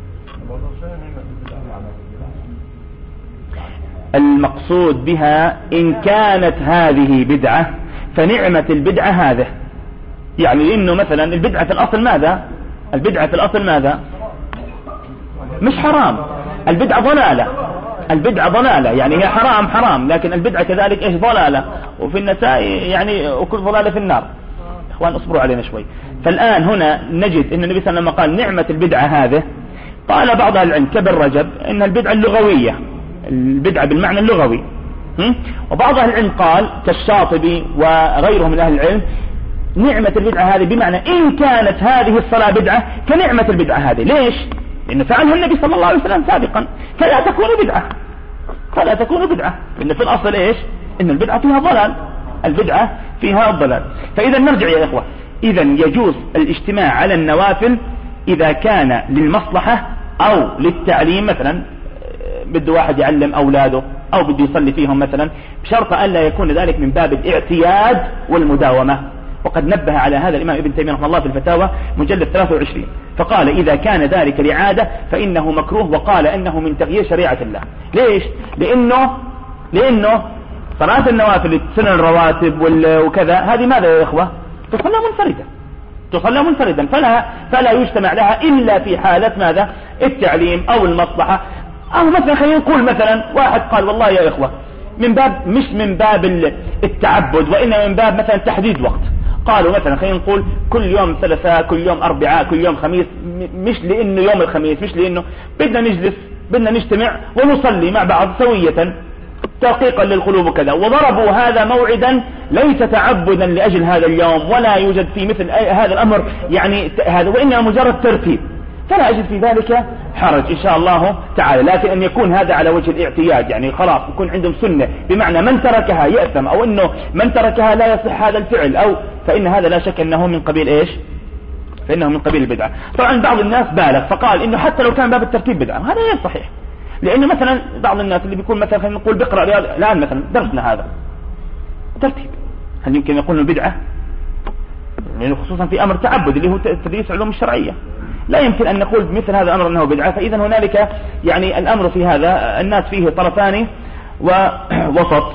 المقصود بها إن كانت هذه بدعة فنعمة البدعة هذه، يعني إنه مثلا البدعة في الأصل ماذا؟ البدعة في الأصل ماذا؟ مش حرام، البدعة ضلالة، يعني هي حرام، لكن البدعة كذلك إيش؟ ضلالة، وفي النساء يعني وكل ضلالة في النار. إخوان اصبروا علينا شوي. فالآن هنا نجد إن النبي صلى الله عليه وسلم قال نعمة البدعة هذه. قال بعض العلم كابن رجب إن البدعة اللغوية، البدعة بالمعنى اللغوي، وبعض أهل العلم قال كالشاطبي وغيره من أهل العلم نعمة البدعة هذه بمعنى إن كانت هذه الصلاة بدعة كنعمة البدعة هذه. ليش؟ لأنه فعلها النبي صلى الله عليه وسلم سابقا، فلا تكون بدعة، لأن في الأصل إيش؟ إن البدعة فيها ضلال، البدعة فيها الضلال. فإذا نرجع يا إخوة، إذا يجوز الاجتماع على النوافل إذا كان للمصلحة أو للتعليم، مثلا بده واحد يعلم أولاده أو بده يصلي فيهم مثلا، بشرط أن لا يكون ذلك من باب الاعتياد والمداومة. وقد نبه على هذا الإمام ابن تيمية رحمه الله في الفتاوى مجلد 23، فقال إذا كان ذلك لعادة فإنه مكروه، وقال إنه من تغيير شريعة الله. ليش؟ لأنه صلاة النوافل سنن الرواتب وكذا هذه ماذا يا إخوة؟ تصلى منفردا، فلا يجتمع لها إلا في حالة ماذا؟ التعليم أو المصلحة. أو مثلا خلينا نقول مثلا واحد قال والله يا إخوة مش من باب التعبد، وإنما من باب مثلا تحديد وقت. قالوا مثلا خلينا نقول كل يوم ثلاثاء، كل يوم أربعاء، كل يوم خميس، مش لأنه يوم الخميس، مش لأنه بدنا نجلس، بدنا نجتمع ونصلي مع بعض سوية تحقيقا للقلوب وكذا، وضربوا هذا موعدا ليس تعبدا لأجل هذا اليوم، ولا يوجد في مثل هذا الأمر يعني هذا، وإنما مجرد ترتيب، فلا أجد في ذلك حرج إن شاء الله تعالى. لكن أن يكون هذا على وجه الاعتياد، يعني خلاص يكون عندهم سنة بمعنى من تركها يأثم، أو أنه من تركها لا يصح هذا الفعل، أو فإن هذا لا شك أنه من قبيل إيش؟ فإنه من قبيل البدعة. طبعا بعض الناس بالغ فقال إنه حتى لو كان باب الترتيب بدعة، هذا غير صحيح. لأنه مثلا بعض الناس اللي بيكون مثلا خلينا نقول بقرأ رياض الآن مثلا درسنا هذا ترتيب، هل يمكن يقول إنه بدعة؟ لأنه خصوصا في أمر تعبد اللي هو تدريس علوم الشرعية، لا يمكن أن نقول مثل هذا الأمر أنه بدعة. فإذا هنالك يعني الأمر في هذا الناس فيه طرفان ووسط.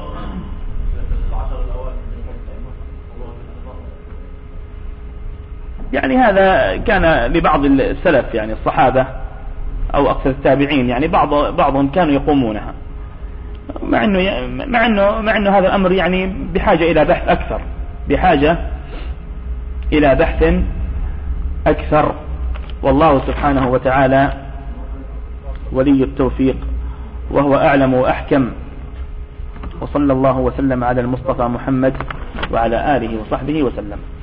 يعني هذا كان لبعض السلف، يعني الصحابة أو أكثر التابعين، يعني بعضهم كانوا يقومونها، مع أنه هذا الأمر يعني بحاجة إلى بحث أكثر، بحاجة إلى بحث أكثر. والله سبحانه وتعالى ولي التوفيق، وهو أعلم وأحكم. وصلى الله وسلم على المصطفى محمد وعلى آله وصحبه وسلم.